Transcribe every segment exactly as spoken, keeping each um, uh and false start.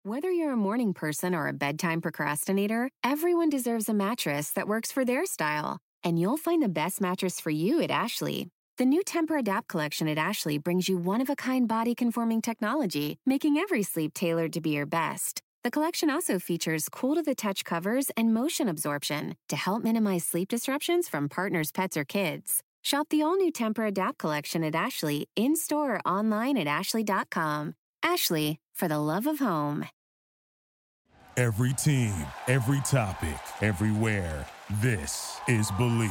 Whether you're a morning person or a bedtime procrastinator, everyone deserves a mattress that works for their style. And you'll find the best mattress for you at Ashley. The new Temper-Adapt collection at Ashley brings you one-of-a-kind body-conforming technology, making every sleep tailored to be your best. The collection also features cool-to-the-touch covers and motion absorption to help minimize sleep disruptions from partners, pets, or kids. Shop the all-new Temper-Adapt collection at Ashley, in-store or online at ashley dot com. Ashley, for the love of home. Every team, every topic, everywhere. This is Believe.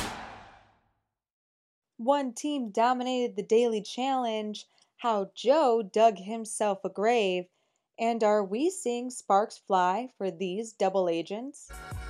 One team dominated the daily challenge, how Joe dug himself a grave, and are we seeing sparks fly for these double agents?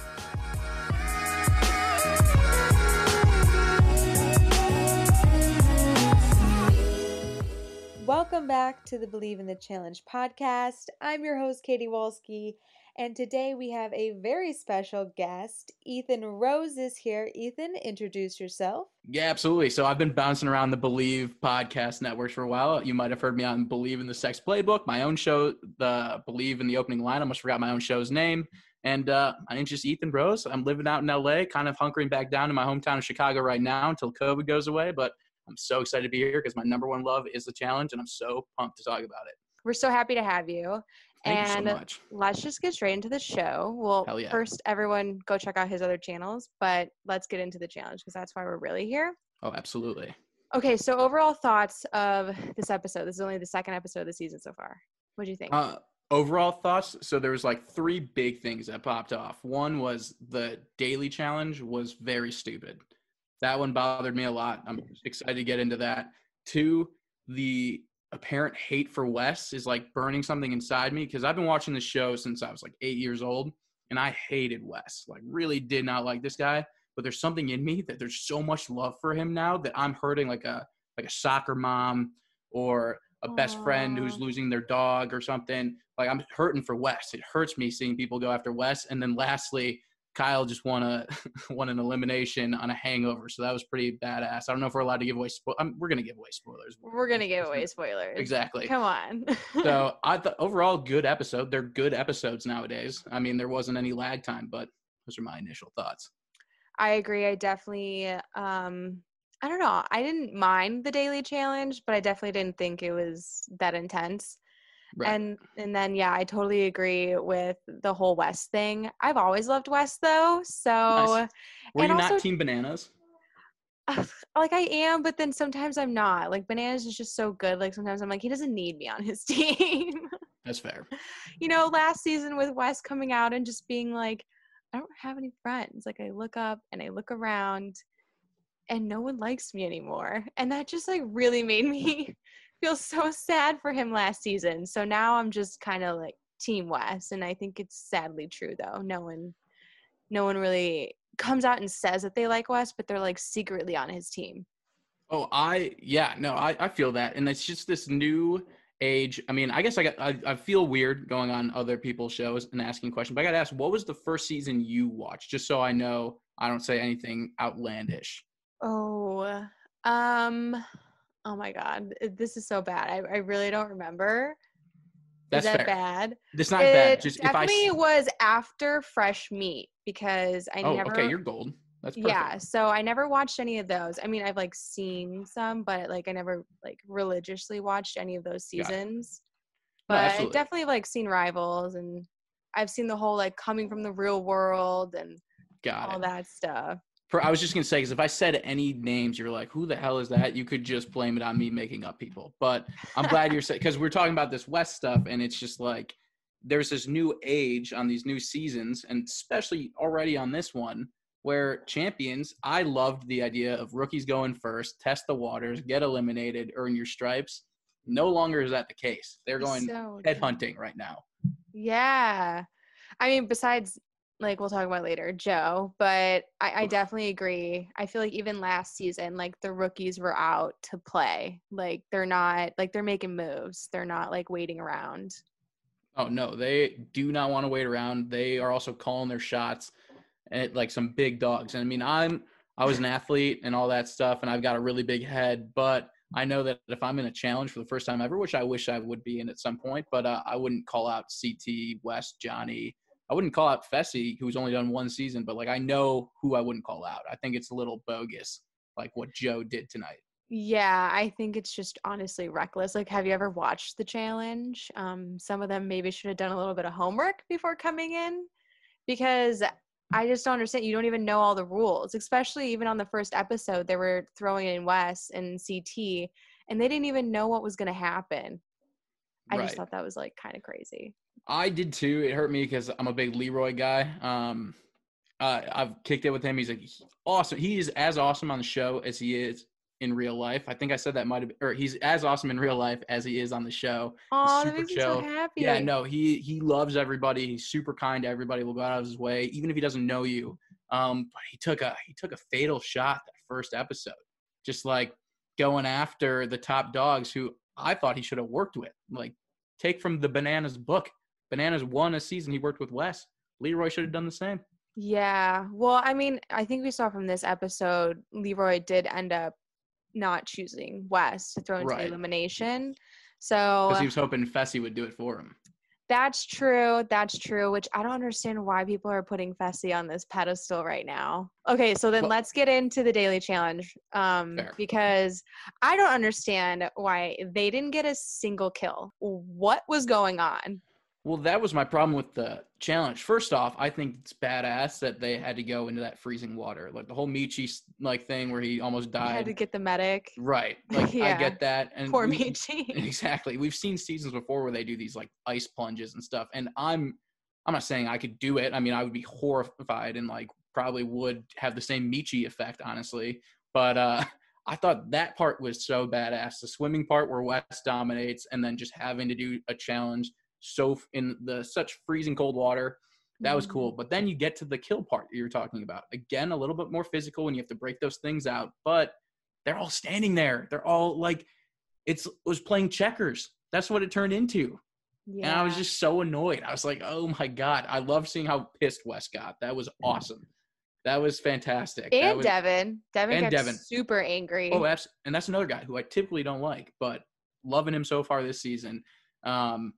Welcome back to the Believe in the Challenge podcast. I'm your host, Katie Wolski, and today we have a very special guest. Ethan Rose is here. Ethan, introduce yourself. Yeah, absolutely. So I've been bouncing around the Believe podcast networks for a while. You might have heard me on Believe in the Sex Playbook, my own show, the Believe in the Opening Line. I almost forgot my own show's name. And uh, my name's just Ethan Rose. I'm living out in L A, kind of hunkering back down in my hometown of Chicago right now until COVID goes away. But I'm so excited to be here because my number one love is the challenge, and I'm so pumped to talk about it. We're so happy to have you. Thank and you so much. Let's just get straight into the show. Well, Hell yeah. First, everyone go check out his other channels, but let's get into the challenge because that's why we're really here. Oh, absolutely. Okay, so overall thoughts of this episode. This is only the second episode of the season so far. What do you think? Uh, overall thoughts, so there was like three big things that popped off. One was the daily challenge was very stupid. That one bothered me a lot. I'm excited to get into that. Two, the apparent hate for Wes is like burning something inside me because I've been watching the show since I was like eight years old, and I hated Wes. Like, really did not like this guy. But there's something in me that there's so much love for him now that I'm hurting like a like a soccer mom or a best Aww. friend who's losing their dog or something. Like, I'm hurting for Wes. It hurts me seeing people go after Wes. And then lastly, Kyle just won a won an elimination on a hangover, so that was pretty badass. I don't know if we're allowed to give away. Spo- I'm, we're gonna give away spoilers. We're gonna give away spoilers. Exactly. Come on. So I thought overall good episode. They're good episodes nowadays. I mean, there wasn't any lag time, but those are my initial thoughts. I agree. I definitely, um, I don't know. I didn't mind the daily challenge, but I definitely didn't think it was that intense. Right. And and then, yeah, I totally agree with the whole Wes thing. I've always loved Wes, though. So, Nice. Were and you also, not Team Bananas? uh, like, I am, but then sometimes I'm not. Like, Bananas is just so good. Like, sometimes I'm like, he doesn't need me on his team. That's fair. You know, last season with Wes coming out and just being like, I don't have any friends. Like, I look up and I look around and no one likes me anymore. And that just, like, really made me feel so sad for him last season. So now I'm just kind of like Team Wes, and I think it's sadly true though. No one, no one really comes out and says that they like Wes, but they're like secretly on his team. Oh, I yeah, no, I, I feel that, and it's just this new age. I mean, I guess I got I, I feel weird going on other people's shows and asking questions, but I got to ask, what was the first season you watched, just so I know I don't say anything outlandish. Oh, um. Oh my God, this is so bad. I, I really don't remember. That's is that fair. bad? It's not it bad. Just if I definitely was after Fresh Meat because I oh, never. okay, you're gold. That's perfect. Yeah, so I never watched any of those. I mean, I've like seen some, but like I never like religiously watched any of those seasons. No, But I absolutely. definitely like seen Rivals, and I've seen the whole like coming from the real world and Got all it. that stuff. For, I was just gonna say, because if I said any names, you're like, who the hell is that? You could just blame it on me making up people. But I'm glad you're saying, because we're talking about this West stuff, and it's just like there's this new age on these new seasons, and especially already on this one, where champions, I loved the idea of rookies going first, test the waters, get eliminated, earn your stripes. No longer is that the case. They're going So head hunting right now. Yeah. I mean, besides, like, we'll talk about later, Joe, but I, I definitely agree. I feel like even last season, like, the rookies were out to play. Like, they're not, like, they're making moves. They're not, like, waiting around. Oh, no, they do not want to wait around. They are also calling their shots at, like, some big dogs. And, I mean, I'm I was an athlete and all that stuff, and I've got a really big head, but I know that if I'm in a challenge for the first time ever, which I wish I would be in at some point, but uh, I wouldn't call out C T, West, Johnny. I wouldn't call out Fessy, who's only done one season, but like I know who I wouldn't call out. I think it's a little bogus, like what Joe did tonight. Yeah, I think it's just honestly reckless. Like, have you ever watched the challenge? Um, some of them maybe should have done a little bit of homework before coming in, because I just don't understand. You don't even know all the rules, especially even on the first episode, they were throwing in Wes and C T, and they didn't even know what was going to happen. I Right. just thought that was like kind of crazy. I did too. It hurt me because I'm a big Leroy guy. Um, uh, I've kicked it with him. He's like awesome. He is as awesome on the show as he is in real life. I think I said that might have been, or he's as awesome in real life as he is on the show. Oh, He's that makes me so happy. Yeah, no, he he loves everybody. He's super kind to everybody. Will go out of his way, even if he doesn't know you. Um, but he took a he took a fatal shot that first episode, just like going after the top dogs who I thought he should have worked with. Like, take from the Bananas book. Bananas won a season he worked with Wes. Leroy should have done the same. Yeah. Well, I mean, I think we saw from this episode, Leroy did end up not choosing Wes to throw into Right. elimination. So Because he was hoping Fessy would do it for him. that's true. That's true, which I don't understand why people are putting Fessy on this pedestal right now. Okay, so then Well- let's get into the daily challenge, um, Fair. because I don't understand why they didn't get a single kill. What was going on? Well, that was my problem with the challenge. First off, I think it's badass that they had to go into that freezing water. Like the whole Michi like thing where he almost I died. had to get the medic. Right. Like I Yeah. get that. And Poor we- Michi. Exactly. We've seen seasons before where they do these like ice plunges and stuff. And I'm I'm not saying I could do it. I mean, I would be horrified and like probably would have the same Michi effect, honestly. But uh I thought that part was so badass. The swimming part where Wes dominates and then just having to do a challenge so in the such freezing cold water. That was cool. But then you get to the kill part that you were talking about. Again, a little bit more physical and you have to break those things out. But they're all standing there. They're all like, it's, it was playing checkers. That's what it turned into. Yeah. And I was just so annoyed. I was like, oh my God. I love seeing how pissed Wes got. That was awesome. That was fantastic. and that was, Devin. Devin and got Devin. super angry. Oh, abs- and that's another guy who I typically don't like, but loving him so far this season. Um,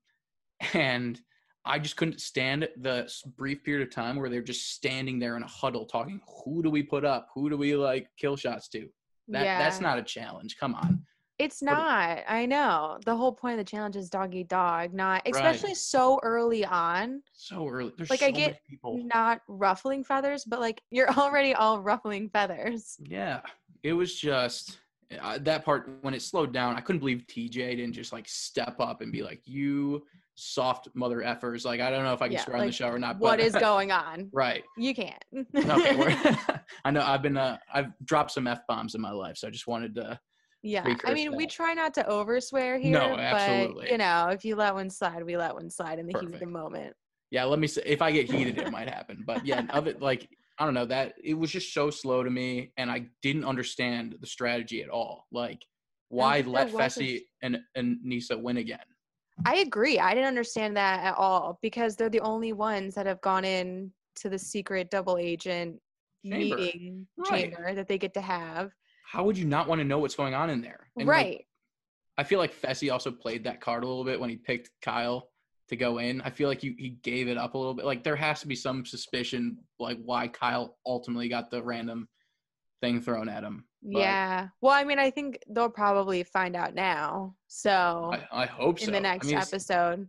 and I just couldn't stand the brief period of time where they're just standing there in a huddle talking, who do we put up? Who do we like kill shots to? That yeah. That's not a challenge. Come on. It's What- not. I know. The whole point of the challenge is dog eat dog, not especially so early on. So early. There's Like, so I get many people. Not ruffling feathers, but like you're already all ruffling feathers. Yeah. It was just uh, that part when it slowed down. I couldn't believe T J didn't just like step up and be like, you soft mother effers. Like, I don't know if I can Yeah, swear on the like, show or not. What but, is going on? Right. You can't. Okay. We're, I know I've been, uh, I've dropped some F bombs in my life. So I just wanted to. Yeah. I Recurse mean, we that. try not to overswear here. No, absolutely. But, you know, if you let one slide, we let one slide in the heat of the Perfect. moment. Yeah. Let me say, if I get heated, it might happen. But yeah, of it, like, I don't know, that it was just so slow to me. And I didn't understand the strategy at all. Like, why think let there was a- Fessy and, and Nisa win again? I agree. I didn't understand that at all because they're the only ones that have gone in to the secret double agent Chamber. meeting Right. chamber that they get to have. How would you not want to know what's going on in there? And, like, Right. I feel like Fessy also played that card a little bit when he picked Kyle to go in. I feel like he, he gave it up a little bit. Like, there has to be some suspicion, like, why Kyle ultimately got the random thing thrown at him. But Yeah. Well, I mean, I think they'll probably find out now. So I, I hope so. in the next I mean, it's- episode.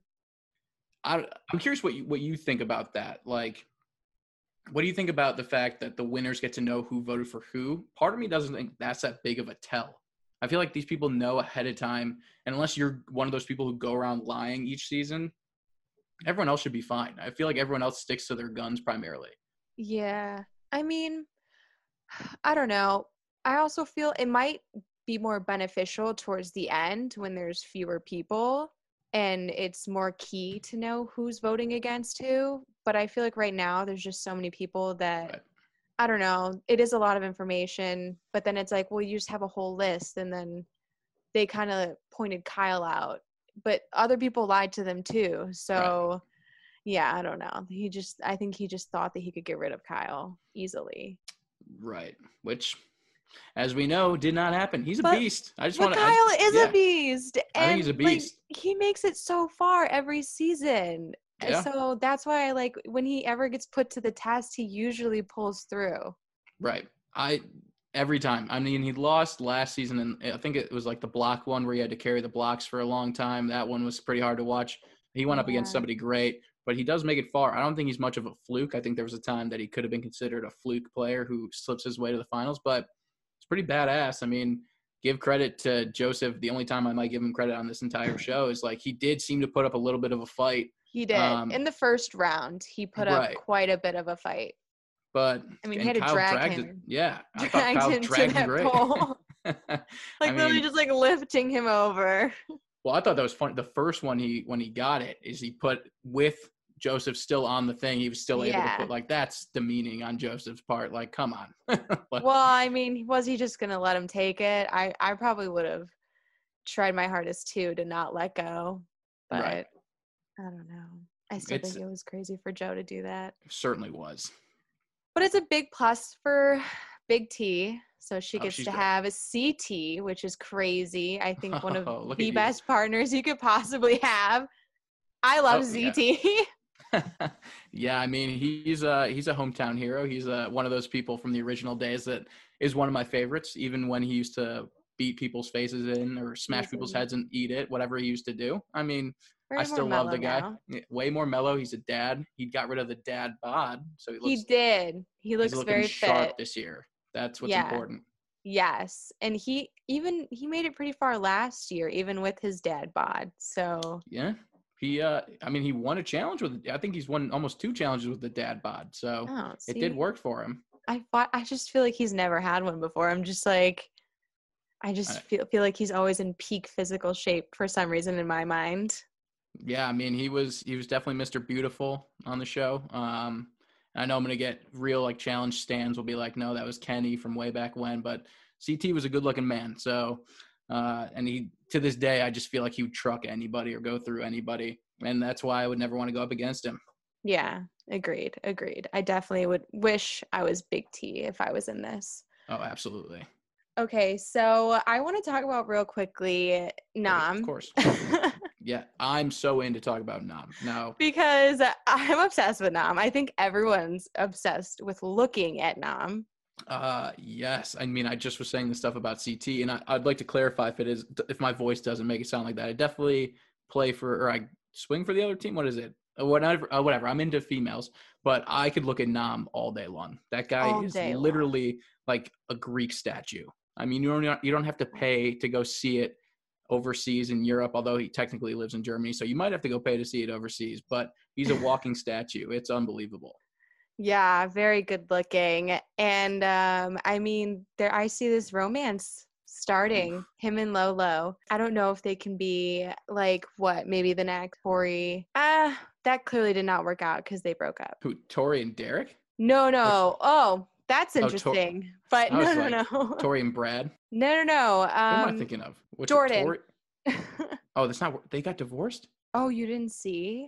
I, I'm curious what you, what you think about that. Like, what do you think about the fact that the winners get to know who voted for who? Part of me doesn't think that's that big of a tell. I feel like these people know ahead of time, and unless you're one of those people who go around lying each season, everyone else should be fine. I feel like everyone else sticks to their guns primarily. Yeah. I mean, I don't know. I also feel it might be more beneficial towards the end when there's fewer people and it's more key to know who's voting against who. But I feel like right now there's just so many people that Right. I don't know. It is a lot of information, but then it's like, well, you just have a whole list, and then they kind of pointed Kyle out, but other people lied to them too. So, yeah, I don't know. He just, I think he just thought that he could get rid of Kyle easily. Right. Which as we know, did not happen. He's a But- beast. I just But want to. Kyle is yeah. a beast. And I think he's a beast. Like, he makes it so far every season. Yeah. So that's why I like when he ever gets put to the test, he usually pulls through. Right. I every time. I mean, he lost last season, and I think it was like the block one where he had to carry the blocks for a long time. That one was pretty hard to watch. He went up against Yeah. somebody great, but he does make it far. I don't think he's much of a fluke. I think there was a time that he could have been considered a fluke player who slips his way to the finals, but it's pretty badass. I mean, give credit to Joseph. The only time I might give him credit on this entire show is like he did seem to put up a little bit of a fight. He did. Um, In the first round, he put up right. quite a bit of a fight. But I mean, and he had to Kyle drag dragged him. It. Yeah, I thought Dragged Kyle him to dragged him that great. pole. Like I literally mean, just like lifting him over. well, I thought that was funny. The first one he when he got it is he put with Joseph still on the thing. He was still able Yeah. to put like that's demeaning on Joseph's part. Like, come on. But, Well, I mean, was he just gonna let him take it? I I probably would have tried my hardest too to not let go, but Right. I don't know. I still It's- think it was crazy for Joe to do that. certainly was. But it's a big plus for Big T. So she Oh, gets she's to great. have a C T, which is crazy. I think one of Oh, look the at you. best partners you could possibly have. I love Oh, yeah. Z T. Yeah, I mean he's a he's a hometown hero. He's a, one of those people from the original days that is one of my favorites. Even when he used to beat people's faces in or smash people's Easily. heads and eat it, whatever he used to do. I mean, Very I more still love the mellow guy. now. Yeah, way more mellow. He's a dad. He got rid of the dad bod, so he He looks did. He he's looks looking very sharp fit. this year. That's what's Yeah. important. Yes. And he even he made it pretty far last year, even with his dad bod. So Yeah. He uh I mean he won a challenge with I think he's won almost two challenges with the dad bod. So oh, it did see, work for him. I thought I just feel like he's never had one before. I'm just like I just I- feel feel like he's always in peak physical shape for some reason in my mind. Yeah, I mean he was he was definitely Mister Beautiful on the show. Um I know I'm gonna get real like challenge stands will be like, no, that was Kenny from way back when, but C T was a good looking man. So uh and he to this day I just feel like he would truck anybody or go through anybody. And that's why I would never want to go up against him. Yeah, agreed. Agreed. I definitely would wish I was Big T if I was in this. Oh, absolutely. Okay, so I want to talk about real quickly Nam. Of course. Yeah, I'm so in to talk about Nam. Now, Because I'm obsessed with Nam. I think everyone's obsessed with looking at Nam. uh, yes, I mean, I just was saying the stuff about C T, and I, I'd like to clarify if it is, if my voice doesn't make it sound like that. I definitely play for, or I swing for the other team. What is it? Uh, Whatever, uh, whatever. I'm into females, but I could look at Nam all day long. That guy All is day long. literally like a Greek statue. I mean, you don't you don't have to pay to go see it overseas in Europe, although he technically lives in Germany, so you might have to go pay to see it overseas. But he's a walking statue. It's unbelievable. Yeah, very good looking. And um, I mean, there I see this romance starting, him and Lolo. I don't know if they can be like what, maybe the next Tori. Ah, that clearly did not work out because they broke up. Who? Tori and Derek? No, no. Oh, that's Oh, Tor- interesting. But I no, was no, like, no. Tori and Brad. No, no, no. What am I Um, thinking of? Which Jordan. Tori? Oh, that's not. They got divorced. oh, you didn't see?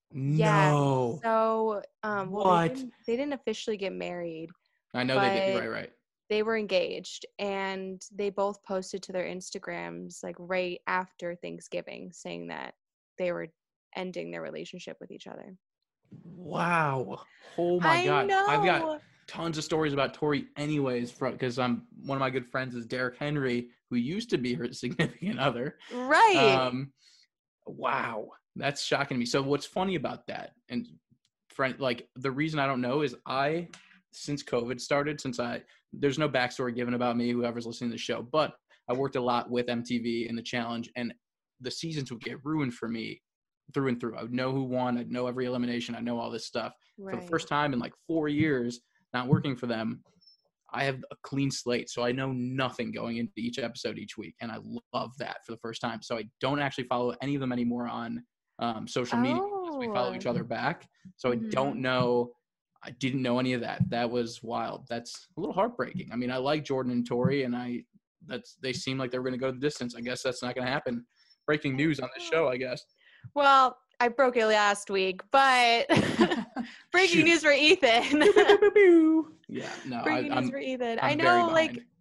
No. So, um, well, What? They didn't, they didn't officially get married. I know they did. but- Right, right. They were engaged, and they both posted to their Instagrams like right after Thanksgiving, saying that they were ending their relationship with each other. Wow. Oh my I God. know. I've got tons of stories about Tori, anyways, because I'm one of my good friends is Derek Henry, who used to be her significant other. Right. Um, wow, that's shocking to me. So what's funny about that, and friend, like the reason I don't know is I, since COVID started, since I, there's no backstory given about me, whoever's listening to the show, but I worked a lot with M T V in the challenge, and the seasons would get ruined for me through and through. I would know who won. I'd know every elimination. I know all this stuff. right. For the first time in like four years, not working for them, I have a clean slate. So I know nothing going into each episode each week. And I love that for the first time. So I don't actually follow any of them anymore on um, social media because we follow each Oh. other back. So I Mhm. don't know. I didn't know any of that. That was wild. That's a little heartbreaking. I mean, I like Jordan and Tori, and I that's they seem like they were going to go the distance. I guess that's not going to happen. Breaking news on this show, I guess. Well, I broke it last week, but breaking Shoot. news for Ethan. Yeah, no, I, breaking news I'm, for Ethan. I'm I very know, like, behind.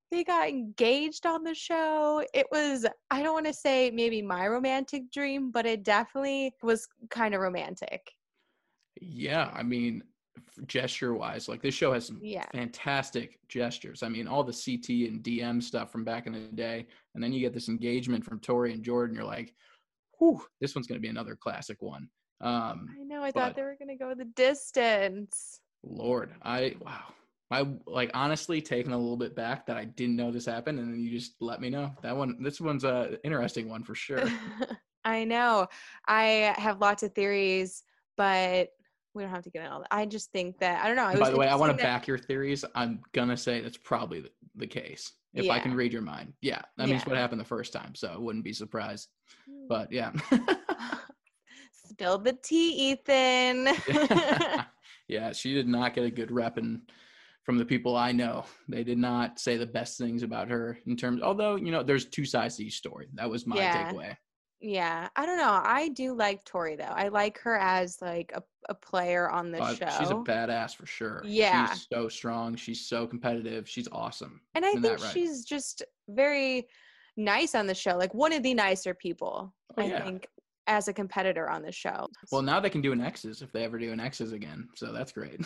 They got engaged on the show. It was, I don't want to say maybe my romantic dream, but it definitely was kind of romantic. Yeah, I mean, gesture wise, like this show has some Yeah. fantastic gestures. I mean, all the C T and D M stuff from back in the day, and then you get this engagement from Tori and Jordan. You're like, whew, this one's going to be another classic one. Um, I know. I but, thought they were going to go the distance. Lord, I, wow. I, like, honestly taken a little bit back that I didn't know this happened, and then you just let me know. That one, this one's a interesting one for sure. I know. I have lots of theories, but we don't have to get into all that. I just think that, I don't know. It was By the way, I want to interesting that- back your theories. I'm going to say that's probably the, the case. If I Yeah. can read your mind. Yeah. That means Yeah. what happened the first time. So I wouldn't be surprised. But yeah. Spill the tea, Ethan. Yeah. She did not get a good rep in, from the people I know. They did not say the best things about her in terms, although, you know, there's two sides to each story. That was my Yeah. takeaway. Yeah. I don't know. I do like Tori, though. I like her as like a, a player on the Uh, show. She's a badass for sure. Yeah. She's so strong. She's so competitive. She's awesome. And I Isn't think that right? she's just very nice on the show. Like one of the nicer people, Oh, I yeah. think, as a competitor on the show. Well, now they can do an X's if they ever do an X's again. So that's great.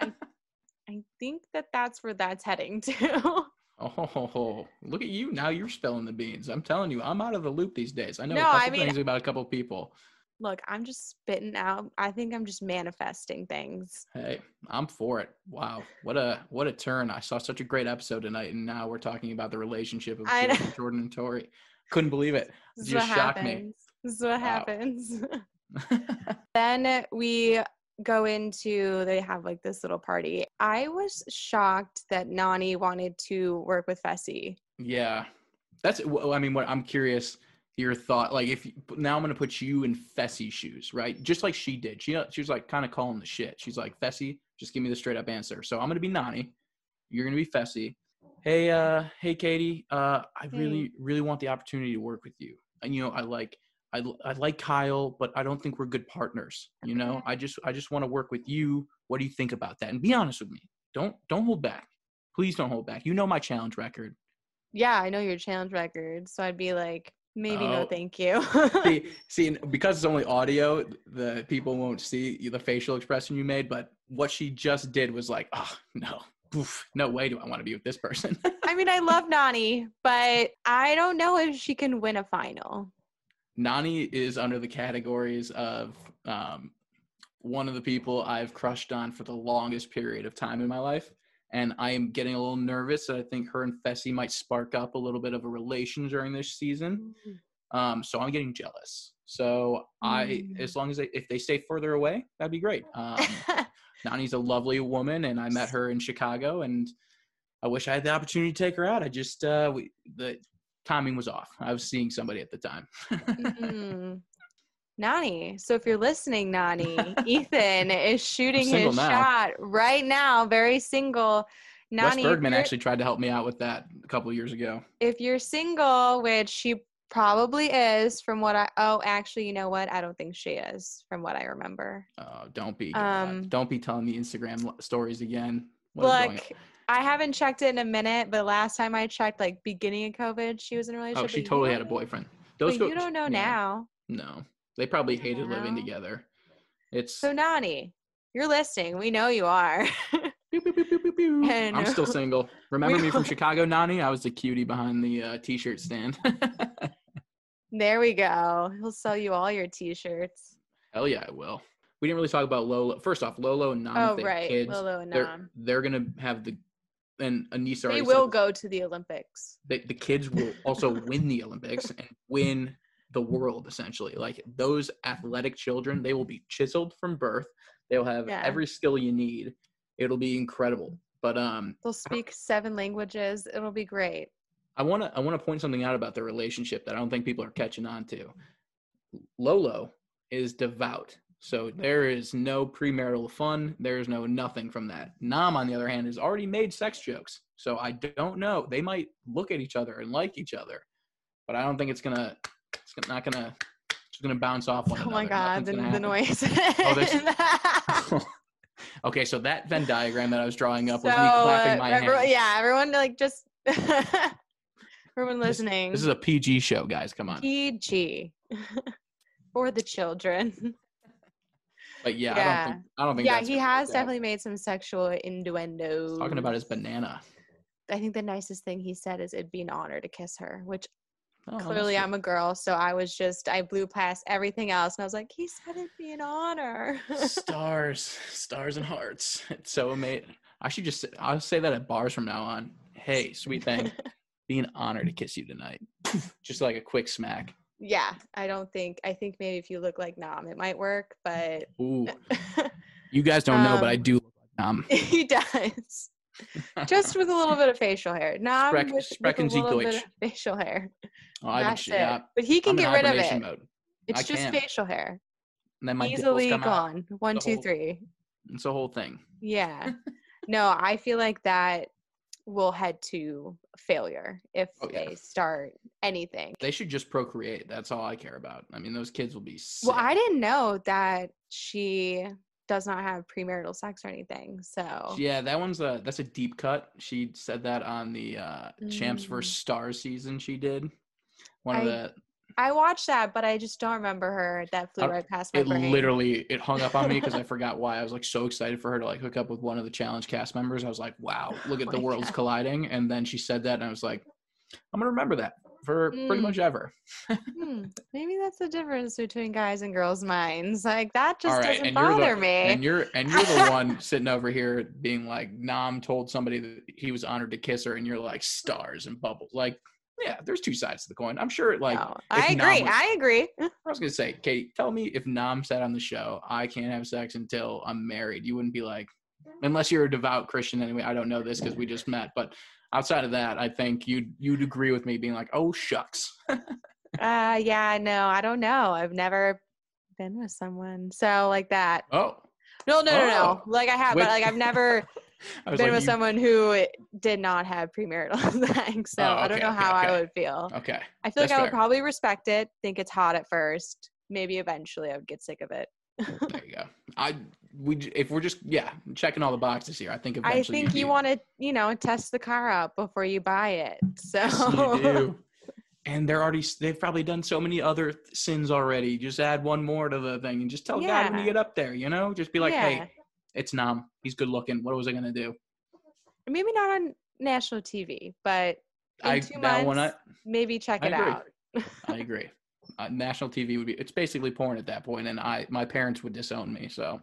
I think that that's where that's heading to. Oh, look at you. Now you're spilling the beans. I'm telling you, I'm out of the loop these days. I know No, a couple I mean- things about a couple people. Look, I'm just spitting out. I think I'm just manifesting things. Hey, I'm for it. Wow. What a what a turn. I saw such a great episode tonight, and now we're talking about the relationship of I know. Jordan, Jordan and Tori. Couldn't believe it. This It is what just shocked me. happens. This is what Wow. happens. Then we go into, they have like this little party. I was shocked that Nani wanted to work with Fessy. Yeah. That's, well, I mean, what I'm curious your thought, like if now I'm going to put you in Fessy's shoes, right? Just like she did. She, she was like kind of calling the shit. She's like, Fessy, just give me the straight up answer. So I'm going to be Nani. You're going to be Fessy. Hey, uh, hey, Katie, uh, I really, Hey. really want the opportunity to work with you. And, you know, I like, I, I like Kyle, but I don't think we're good partners. You know, Okay. I just, I just want to work with you. What do you think about that? And be honest with me. Don't, don't hold back. Please don't hold back. You know my challenge record. Yeah, I know your challenge record. So I'd be like, maybe no Oh. thank you. see, see, and because it's only audio, the people won't see the facial expression you made. But what she just did was like, oh no, Oof, no way do I want to be with this person. I mean, I love Nani, but I don't know if she can win a final. Nani is under the categories of um, one of the people I've crushed on for the longest period of time in my life. And I am getting a little nervous that I think her and Fessy might spark up a little bit of a relation during this season. Um, so I'm getting jealous. So I, Mm. as long as they, if they stay further away, that'd be great. Um, Nani's a lovely woman, and I met her in Chicago, and I wish I had the opportunity to take her out. I just, uh, we, the timing was off. I was seeing somebody at the time. Mm. Nani. So if you're listening, Nani, Ethan is shooting single his now. shot right now, very single. Wes Nani, if Bergman you're- actually tried to help me out with that a couple of years ago. if you're single, which she probably is from what I, oh, actually, you know what? I don't think she is from what I remember. Oh, don't be, Um, don't be telling me Instagram lo- stories again. What is going Look, I haven't checked it in a minute, but last time I checked, like beginning of COVID, she was in a on? relationship. Oh, she but you totally had a don't know- boyfriend. But Those go- you don't know yeah. now. No, they probably You hated living know. together. It's So Nani, you're listening. We know you are. pew, pew, pew, pew, pew, pew. I I'm still know. single. Remember We me from all- Chicago, Nani? I was the cutie behind the uh, t-shirt stand. There we go. He'll sell you all your t-shirts. Hell yeah, I will. We didn't really talk about Lolo. First off, Lolo and Nam, Oh, if they have right. kids, Lolo and they're, Nam. they're gonna have the, and Anissa They already will said, go to the Olympics. the, the kids will also win the Olympics and win the world, essentially. Like those athletic children, they will be chiseled from birth. They'll have Yeah. every skill you need. It'll be incredible. But um, They'll speak seven languages. It'll be great. I want to I want to point something out about their relationship that I don't think people are catching on to. Lolo is devout. So there is no premarital fun. There's no nothing from that. Nam, on the other hand, has already made sex jokes. So I don't know. They might look at each other and like each other, but I don't think it's gonna. It's not gonna. It's gonna bounce off one Oh another. my God, the, Nothing's the gonna noise. Oh, there's- Okay, so that Venn diagram that I was drawing up So, was me clapping uh, my everyone- hands. yeah, everyone like just Everyone listening. This, this is a P G show, guys. Come on. P G for the children. But yeah, yeah. I don't think I don't think Yeah, that's he gonna has work out. definitely made some sexual innuendos. He's talking about his banana. I think the nicest thing he said is it'd be an honor to kiss her, which Oh, well, clearly that's I'm a girl, so I was just I blew past everything else and I was like, he said it'd be an honor. Stars, stars and hearts. It's so amazing. I should just I'll say that at bars from now on. Hey, sweet thing, be an honor to kiss you tonight. Just like a quick smack. Yeah, I don't think I think maybe if you look like Nam, it might work, but Ooh, you guys don't know, um, but I do look like Nam. He does. Just with a little bit of facial hair. Nam Sprech- with, with a sprechen Sie little bit Deutsch. of facial hair. Oh, I That's can, it. yeah, But he can I'm in get rid of it. hibernation mode. It's I just can. facial hair. And then my dimples Easily come out. gone. One, The two, whole- three. It's a whole thing. Yeah. No, I feel like that will head to failure if Oh, yeah. they start anything. They should just procreate. That's all I care about. I mean, those kids will be sick. Well, I didn't know that she does not have premarital sex or anything. So Yeah, that one's a that's a deep cut. She said that on the uh, Champs Mm. versus Stars season. She did one of I- the. I watched that, but I just don't remember her. That flew I- right past my It brain. literally it hung up on me because I forgot why. I was like so excited for her to like hook up with one of the challenge cast members. I was like, wow, look at Oh the my worlds God. colliding. And then she said that, and I was like, I'm gonna remember that for pretty Mm. much ever. Hmm, maybe that's the difference between guys and girls' minds. Like that just All right, doesn't and you're bother the, me. And you're and you're the one sitting over here being like, Nam told somebody that he was honored to kiss her, and you're like stars and bubbles. Like, yeah, there's two sides to the coin. I'm sure. Like, No, if I Nam agree. was- I agree. I was gonna say, Kate, tell me if Nam said on the show, I can't have sex until I'm married. You wouldn't be like, unless you're a devout Christian anyway. I don't know this because we just met, but outside of that, I think you'd you'd agree with me being like, oh shucks. Uh, yeah, no, I don't know. I've never been with someone so like that. Oh, No, no, no, no. Oh. Like I have, Wait. but like I've never I was been like, with you- someone who did not have premarital sex. So Oh, I don't okay, know okay, how I okay. would feel. Okay, I feel like that's I would fair. probably respect it, think it's hot at first. Maybe eventually I would get sick of it. there you go. I we j- if we're just yeah checking all the boxes here, I think I eventually think you you do. want to, you know, test the car out before you buy it. So Yes, you do. And they're already they've probably done so many other th- sins already. Just add one more to the thing and just tell God when you Yeah. get up there, you know? Just be like, Yeah. hey, it's Nam. He's good looking. What was I gonna do? maybe not on national T V, but in I two that months, one I maybe check I it agree. out. I agree. Uh, national T V would be it's basically porn at that point, and I my parents would disown me. So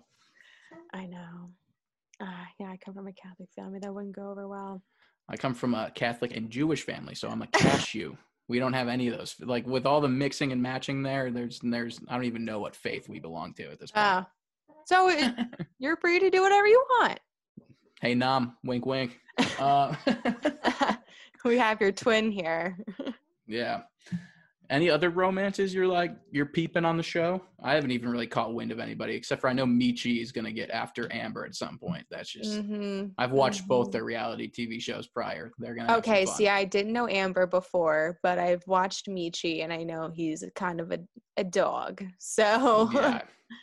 I know. Uh, yeah, I come from a Catholic family. That wouldn't go over well. I come from a Catholic and Jewish family, so I'm a cashew. We don't have any of those. Like with all the mixing and matching there, there's there's I don't even know what faith we belong to at this point. Uh, so it, you're free to do whatever you want. Hey Nam, wink wink. Uh, We have your twin here. yeah. Any other romances you're like you're peeping on the show? I haven't even really caught wind of anybody except for I know Michi is gonna get after Amber at some point. That's just Mhm, I've watched both mhm. their reality T V shows prior. They're gonna have some Okay, fun. see, I didn't know Amber before, but I've watched Michi, and I know he's kind of a, a dog. So Yeah.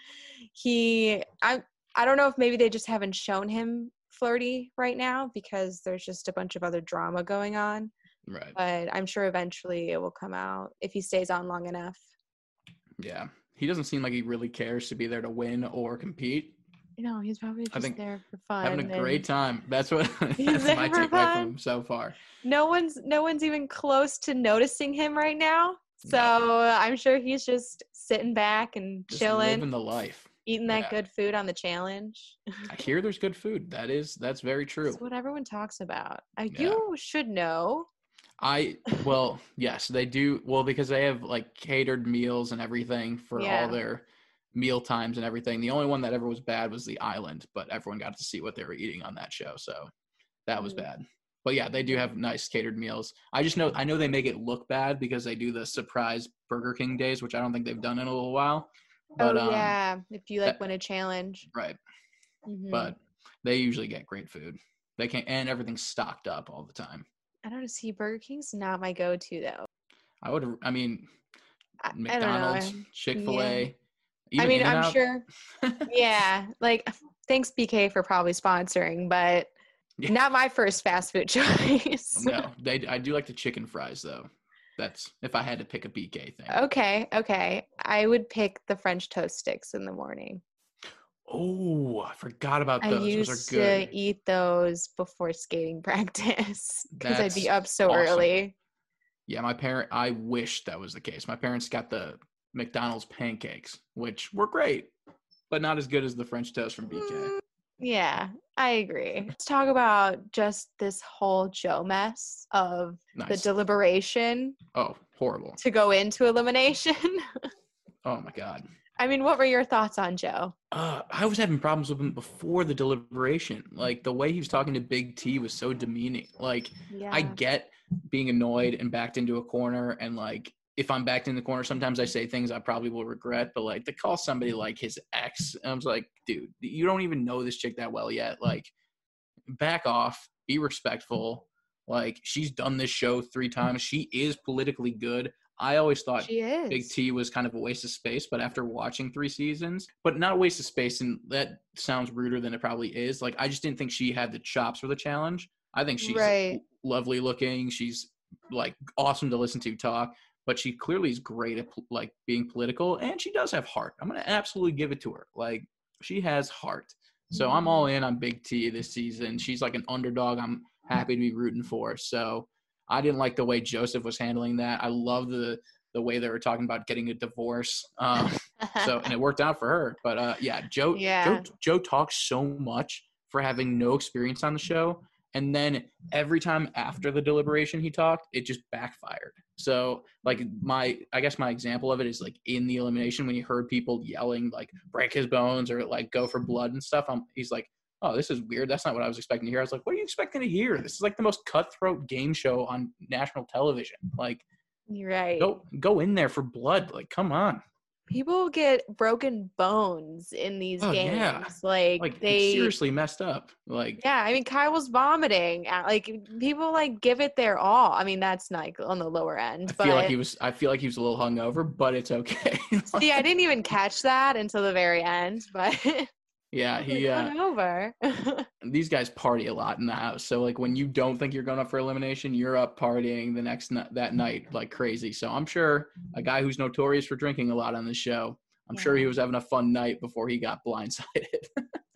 he, I, I don't know if maybe they just haven't shown him flirty right now because there's just a bunch of other drama going on. Right. But I'm sure eventually it will come out if he stays on long enough. Yeah. He doesn't seem like he really cares to be there to win or compete. You know, he's probably I just think there for fun. Having a and great time. That's what He's that's there my for takeaway from fun. him so far. No one's, no one's even close to noticing him right now. So I'm sure he's just sitting back and Just chilling. living the life. Eating that Yeah. good food on the challenge. I hear there's good food. That is that's very true. That's what everyone talks about. Uh, Yeah. You should know. I well, yes, they do. Well, because they have like catered meals and everything for Yeah. all their meal times and everything. The only one that ever was bad was the island, but everyone got to see what they were eating on that show, so that was Mhm. bad. But yeah, they do have nice catered meals. I just know I know they make it look bad because they do the surprise Burger King days, which I don't think they've done in a little while. But oh um, yeah, if you like that- win a challenge. right. Mhm. But they usually get great food. They can and everything's stocked up all the time. I don't see Burger King's not my go-to though. I would. I mean, I, I don't know. McDonald's, I'm- Chick Fil A. I mean, I'm In-N-Out. sure. Yeah, like thanks B K for probably sponsoring, but Yeah. Not my first fast food choice. No, they. I do like the chicken fries though. That's if I had to pick a B K thing. Okay, okay. I would pick the French toast sticks in the morning. Oh, I forgot about I those. Those used are good. to eat those before skating practice because I'd be That's up so awesome. early. Yeah, my parent. I wish that was the case. My parents got the McDonald's pancakes, which were great, but not as good as the French toast from B K. Mm, yeah, I agree. Let's talk about just this whole Joe mess of the Nice. deliberation Oh, horrible. to go into elimination. Oh my God. I mean, what were your thoughts on Joe? Uh, I was having problems with him before the deliberation. Like the way he was talking to Big T was so demeaning. Like Yeah. I get being annoyed and backed into a corner, and like if I'm backed in the corner, sometimes I say things I probably will regret. But like to call somebody like his ex, I was like, dude, you don't even know this chick that well yet. Like, back off, be respectful. Like she's done this show three times. She is politically good. I always thought She is. Big T was kind of a waste of space, but after watching three seasons, but not a waste of space, and that sounds ruder than it probably is. Like I just didn't think she had the chops for the challenge. I think she's Right. lovely looking. She's like awesome to listen to talk, but she clearly is great at like being political, and she does have heart. I'm gonna absolutely give it to her. Like she has heart. So I'm all in on Big T this season. She's like an underdog. I'm happy to be rooting for. So I didn't like the way Joseph was handling that. I love the the way they were talking about getting a divorce. Um, so and it worked out for her. But uh, yeah, Joe, Yeah. Joe Joe talks so much for having no experience on the show, and then every time after the deliberation he talked, it just backfired. So like my I guess my example of it is like in the elimination when he heard people yelling like break his bones or like go for blood and stuff. Um, he's like, oh, this is weird. That's not what I was expecting to hear. I was like, what are you expecting to hear? This is like the most cutthroat game show on national television. Like, You're right. go go in there for blood. Like, come on. People get broken bones in these Oh, games. yeah. Like, Like, they seriously messed up. Like, Yeah, I mean Kyle was vomiting. uh, Like people like give it their all. I mean that's like on the lower end. I but feel like he was. I feel like he was a little hungover, but it's okay. see, I didn't even catch that until the very end. But yeah, he. like, Uh, over. these guys party a lot in the house. So like when you don't think you're going up for elimination, you're up partying the next n- that night like crazy. So I'm sure a guy who's notorious for drinking a lot on the show, I'm sure he Yeah. was having a fun night before he got blindsided.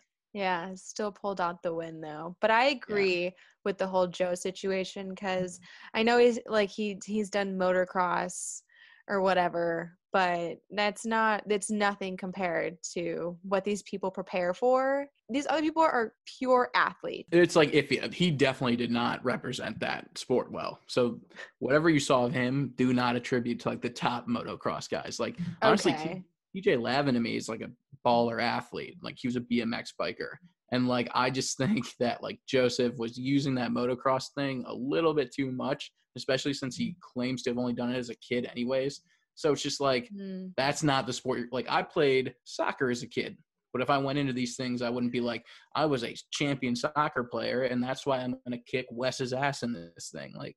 Yeah, still pulled out the win though. But I agree with the whole Joe situation because I know he's like he he's done motocross or whatever, but that's not that's nothing compared to what these people prepare for. These other people are pure athletes. It's like if he, he definitely did not represent that sport well. So whatever you saw of him, do not attribute to like the top motocross guys. Like honestly, Okay. T J Lavin to me is like a baller athlete. Like he was a B M X biker. And like I just think that like Joseph was using that motocross thing a little bit too much, especially since he claims to have only done it as a kid anyways. So it's just like Hmm. that's not the sport. Like I played soccer as a kid. But if I went into these things, I wouldn't be like, I was a champion soccer player, and that's why I'm going to kick Wes's ass in this thing. Like,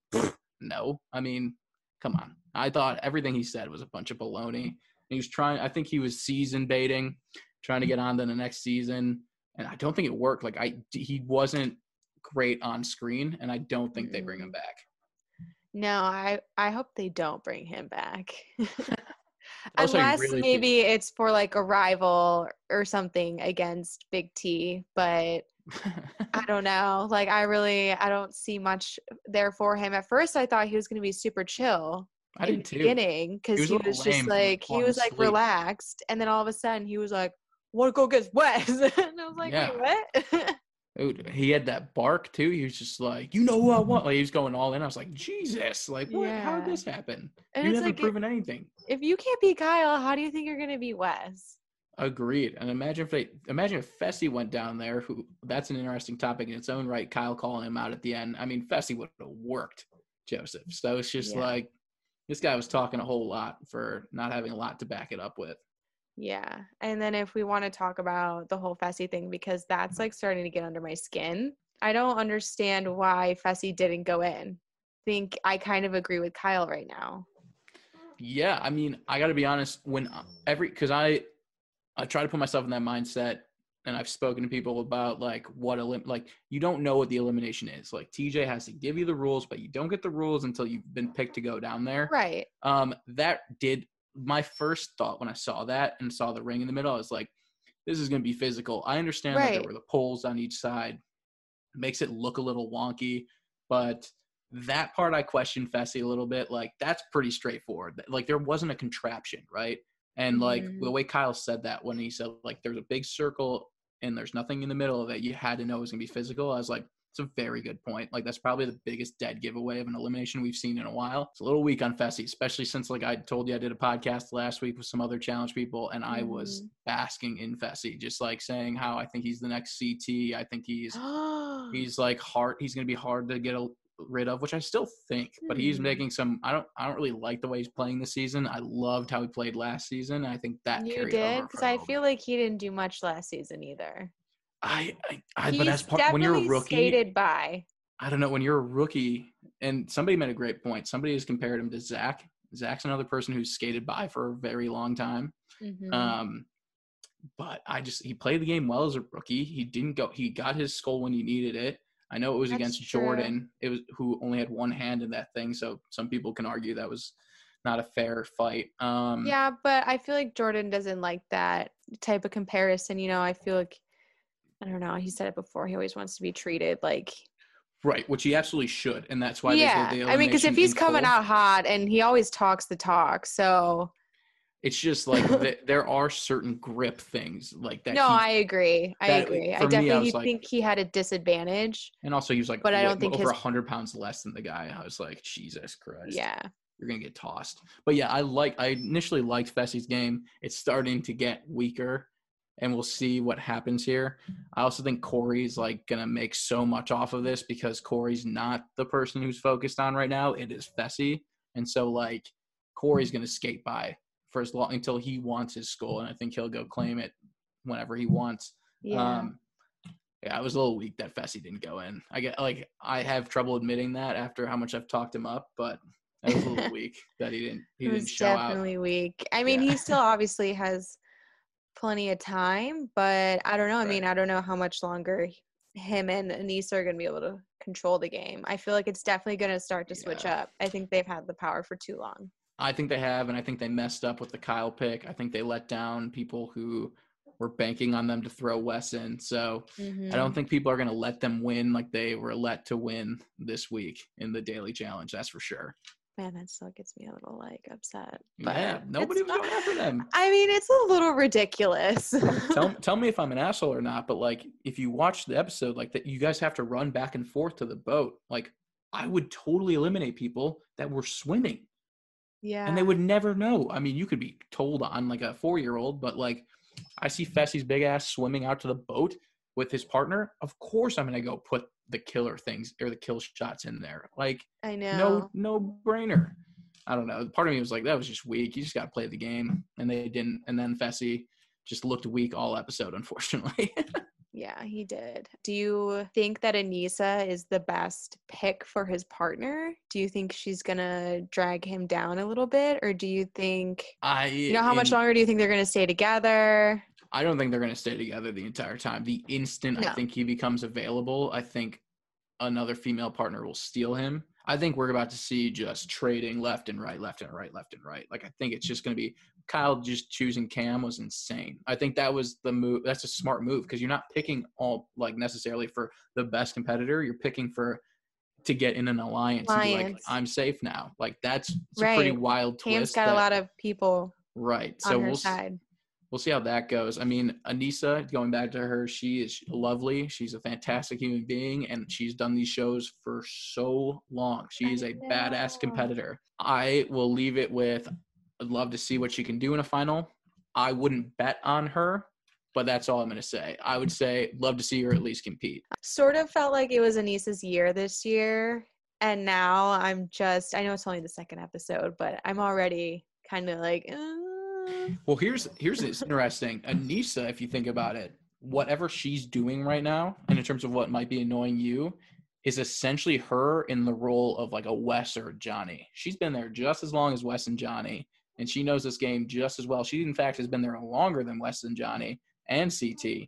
no. I mean, come on. I thought everything he said was a bunch of baloney. He was trying – I think he was season baiting, trying to get on to the next season, and I don't think it worked. Like, I he wasn't great on screen, and I don't think they bring him back. No, I I hope they don't bring him back. Also, I Unless really maybe it's for like a rival or something against Big T, but I don't know. Like I really I don't see much there for him. At first I thought he was going to be super chill I in did the too. beginning cuz He was he a was, little just lame for like he falling was like asleep. relaxed and then all of a sudden he was like, "Want to go get Wes?" And I was like, Yeah. "Wait, what?" Dude, he had that bark too. He was just like, you know who I want. Like he was going all in. I was like, Jesus, like what? How did Yeah. this happen? And You it's haven't like, if- proven anything. If you can't beat Kyle, how do you think you're going to beat Wes? Agreed. And imagine if they imagine if Fessy went down there. Who that's an interesting topic in its own right. Kyle calling him out at the end. I mean, Fessy would have worked Joseph. So it's just Yeah. like this guy was talking a whole lot for not having a lot to back it up with. Yeah. And then if we want to talk about the whole Fessy thing, because that's like starting to get under my skin, I don't understand why Fessy didn't go in. I think I kind of agree with Kyle right now. Yeah, I mean, I got to be honest. When every because I I try to put myself in that mindset and I've spoken to people about like what elim- like you don't know what the elimination is. Like T J has to give you the rules, but you don't get the rules until you've been picked to go down there. Right. Um, that did my first thought when I saw that and saw the ring in the middle. I was like, this is going to be physical. I understand Right. that there were the poles on each side. It makes it look a little wonky, but that part I questioned Fessy a little bit. Like that's pretty straightforward. Like there wasn't a contraption, right? And like Mhm. the way Kyle said that when he said like there's a big circle and there's nothing in the middle of it, you had to know it was gonna be physical. I was like, it's a very good point. Like that's probably the biggest dead giveaway of an elimination we've seen in a while. It's a little weak on Fessy, especially since like I told you I did a podcast last week with some other challenge people and I was Mhm. basking in Fessy, just like saying how I think he's the next C T. I think he's he's like hard. He's gonna be hard to get a, rid of, which I still think, but he's Hmm. making some. I don't. I don't really like the way he's playing this season. I loved how he played last season. I think that You carried did? over Because for a I little feel bit. like he didn't do much last season either. I, I, I but He's that's part when you're a definitely rookie. skated by. I don't know when you're a rookie, and somebody made a great point. Somebody has compared him to Zach. Zach's another person who's skated by for a very long time. Mhm. Um, but I just he played the game well as a rookie. He didn't go. He got his goal when he needed it. I know it was That's against true. Jordan. It was who only had one hand in that thing. So some people can argue that was not a fair fight. Um, Yeah, but I feel like Jordan doesn't like that type of comparison. You know, I feel like, I don't know, he said it before. He always wants to be treated like. Right, which he absolutely should, and that's why Yeah, they did the I mean, because if elimination he's in coming full. out hot and he always talks the talk, so. It's just like th- there are certain grip things like that. No, he, I agree. I that- agree. I for me, I definitely was like- think he had a disadvantage. And also, he was like But I way- don't think over his- a hundred pounds less than the guy. I was like, Jesus Christ. Yeah. You're gonna get tossed. But yeah, I like. I initially liked Fessy's game. It's starting to get weaker, and we'll see what happens here. I also think Corey's like gonna make so much off of this because Corey's not the person who's focused on right now. It is Fessy, and so like Corey's gonna skate by for as long until he wants his skull, and I think he'll go claim it whenever he wants. Yeah. Um, yeah, I was a little weak that Fessy didn't go in. I get like I have trouble admitting that after how much I've talked him up, but I was a little weak that he didn't he It didn't was show out. definitely weak. I mean, Yeah. he still obviously has plenty of time, but I don't know. I mean, Right. I don't know how much longer him and Anissa are going to be able to control the game. I feel like it's definitely going to start to switch Yeah. up. I think they've had the power for too long. I think they have, and I think they messed up with the Kyle pick. I think they let down people who were banking on them to throw Wes in. So I don't think people are going to let them win like they were let to win this week in the daily challenge. That's for sure. Man, that still gets me a little like upset. But Yeah, nobody it's was not- going after them. I mean, it's a little ridiculous. tell, tell me if I'm an asshole or not, but like if you watch the episode like that, you guys have to run back and forth to the boat. Like I would totally eliminate people that were swimming. Yeah. And they would never know. I mean, you could be told on like a four-year-old, but like I see Fessy's big ass swimming out to the boat with his partner. Of course I'm going to go put the killer things or the kill shots in there. Like I know. no, no brainer. I don't know. Part of me was like, that was just weak. You just got to play the game. And they didn't. And then Fessy just looked weak all episode, unfortunately. Yeah, he did. Do you think that Anissa is the best pick for his partner? Do you think she's gonna drag him down a little bit, or do you think I you know how much in- longer do you think they're gonna stay together? I don't think they're going to stay together the entire time. The instant No. I think he becomes available, I think another female partner will steal him. I think we're about to see just trading left and right, left and right, left and right. Like, I think it's just going to be Kyle just choosing Cam was insane. I think that was the move. That's a smart move because you're not picking all like necessarily for the best competitor. You're picking for to get in an alliance, and be like, Alliance. I'm safe now. Like that's it's a pretty Right. wild Cam's twist. got a that- lot of people right. on So her we'll s- side. we'll see how that goes. I mean, Anissa, going back to her, she is lovely. She's a fantastic human being, and she's done these shows for so long. She is a I badass know. competitor. I will leave it with, I'd love to see what she can do in a final. I wouldn't bet on her, but that's all I'm going to say. I would say love to see her at least compete. Sort of felt like it was Anissa's year this year, and now I'm just I know it's only the second episode, but I'm already kind of like uh, Well, here's here's it's interesting. Anissa, if you think about it, whatever she's doing right now, and in terms of what might be annoying you, is essentially her in the role of like a Wes or a Johnny. She's been there just as long as Wes and Johnny, and she knows this game just as well. She, in fact, has been there longer than Wes and Johnny and C T.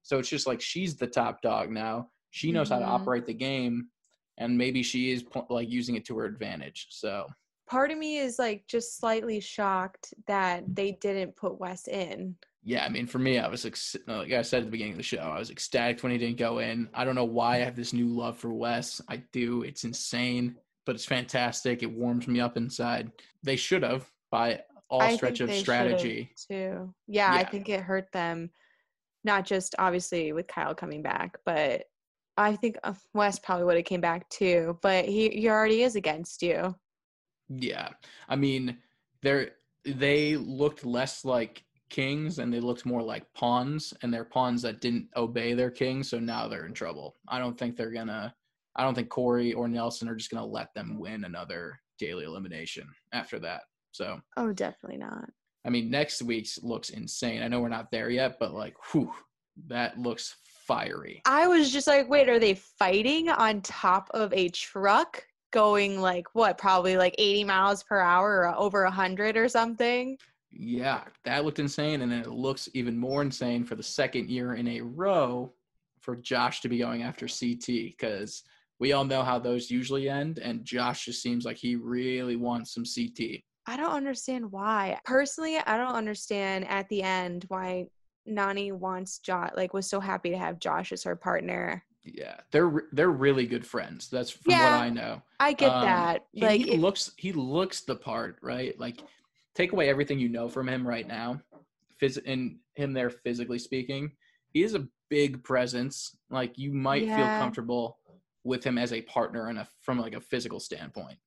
So it's just like she's the top dog now. She knows Mm-hmm. how to operate the game, and maybe she is like using it to her advantage. So part of me is like just slightly shocked that they didn't put Wes in. yeah, I mean, for me, I was ex- like I said at the beginning of the show, I was ecstatic when he didn't go in. I don't know why I have this new love for Wes. I do. It's insane, but it's fantastic. It warms me up inside. They should have by all I stretch think of they strategy. too. Yeah, I Yeah. think it hurt them, not just obviously with Kyle coming back, but I think uh, Wes probably would have came back too. But he he already is against you. Yeah, I mean, they're they looked less like kings and they looked more like pawns, and they're pawns that didn't obey their king, so now they're in trouble. I don't think they're gonna. I don't think Corey or Nelson are just gonna let them win another daily elimination after that. So, Oh, definitely not. I mean, next week's looks insane. I know we're not there yet, but like, whew, that looks fiery. I was just like, wait, are they fighting on top of a truck going like what, probably like eighty miles per hour or over one hundred or something? Yeah, that looked insane. And then it looks even more insane for the second year in a row for Josh to be going after C T, because we all know how those usually end. And Josh just seems like he really wants some C T. I don't understand why. Personally, I don't understand at the end why Nany wants Josh, like was so happy to have Josh as her partner. Yeah, they're they're really good friends. That's from Yeah, what I know. I get Um, that. He, Like he it- looks he looks the part, right? Like, take away everything you know from him right now, phys- in him there physically speaking, he is a big presence. Like, you might feel Yeah. comfortable with him as a partner and a from like a physical standpoint.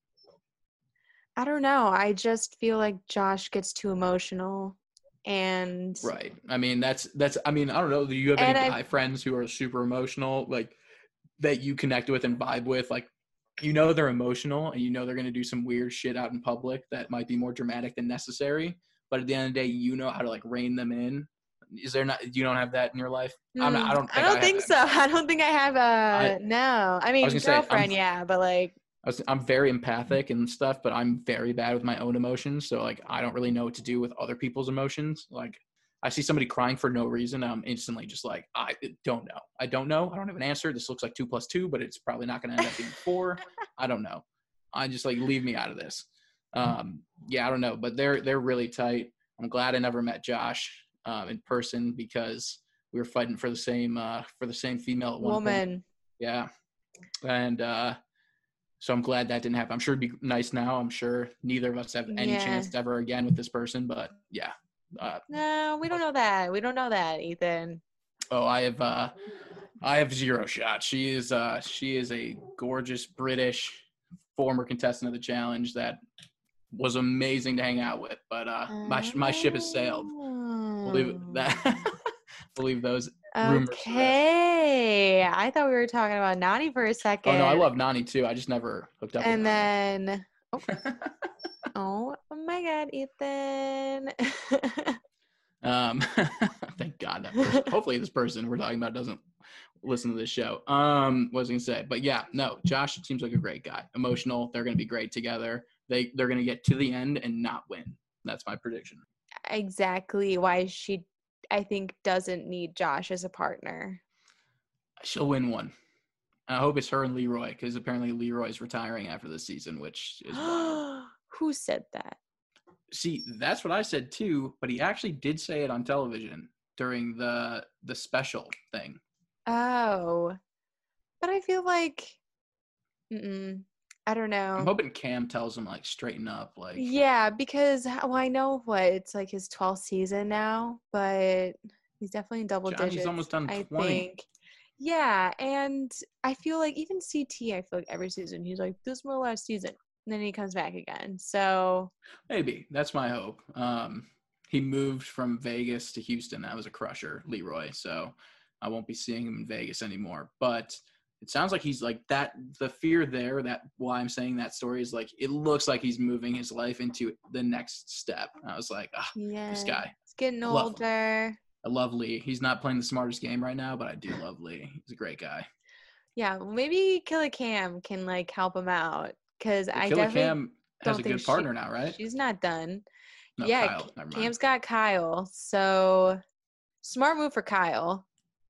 I don't know. I just feel like Josh gets too emotional, and Right. I mean, that's that's. I mean, I don't know. Do you have And any I- guy friends who are super emotional, like that you connect with and vibe with? Like, you know, they're emotional and you know they're gonna do some weird shit out in public that might be more dramatic than necessary. But at the end of the day, you know how to like rein them in. Is there not? You don't have that in your life? I'm not, I don't. Think I don't I think have so. that. I don't think I have a I- no. I mean, was gonna say, I'm- girlfriend, yeah, but like, I was, I'm very empathic and stuff, but I'm very bad with my own emotions. So like, I don't really know what to do with other people's emotions. Like, I see somebody crying for no reason, I'm instantly just like, I don't know. I don't know. I don't have an answer. This looks like two plus two, but it's probably not going to end up being four. I don't know. I just like leave me out of this. Um, yeah, I don't know, but they're they're really tight. I'm glad I never met Josh um, in person because we were fighting for the same uh, for the same female at one point. woman. Yeah, and uh, so I'm glad that didn't happen. I'm sure it'd be nice now. I'm sure neither of us have any Yeah. chance ever again with this person, but yeah. Uh, No, we don't know that. We don't know that, Ethan. oh, I have uh, I have zero shot. She is uh, she is a gorgeous British former contestant of the challenge that was amazing to hang out with, but uh, my my ship has sailed. We'll leave that. We'll leave those rumors to rest. Okay. I thought we were talking about Nany for a second. Oh no, I love Nany too. I just never hooked up And with Nany. then, oh my God, Ethan. Um, thank God that person, hopefully this person we're talking about doesn't listen to this show. Um, what was I gonna say? But yeah, no, Josh seems like a great guy. Emotional. They're gonna be great together. They they're gonna get to the end and not win. That's my prediction. Exactly why she, I think, doesn't need Josh as a partner. She'll win one. I hope it's her and Leroy, because apparently Leroy's retiring after this season, which is wild. Who said that? See, that's what I said too, but he actually did say it on television during the the special thing. Oh, but I feel like, mm-mm, I don't know. I'm hoping Cam tells him like straighten up, like Yeah, because well, I know what it's like his twelfth season now, but he's definitely in double Johnny's digits. almost done I twenty. think. Yeah, and I feel like even C T, I feel like every season he's like, "This is my last season," and then he comes back again. So maybe that's my hope. Um, he moved from Vegas to Houston. That was a crusher, Leroy. So I won't be seeing him in Vegas anymore. But it sounds like he's like that. The fear there, that why I'm saying that story is like it looks like he's moving his life into the next step. I was like, ah, yeah, this guy. he's getting Love him. older. I love Lee. He's not playing the smartest game right now, but I do love Lee. He's a great guy. Yeah, well, maybe Killer Cam can like help him out because Well, I Killer definitely Cam has don't a think good she- partner now, right? she's not done. No, yeah, Kyle. Never mind. Cam's got Kyle, so smart move for Kyle.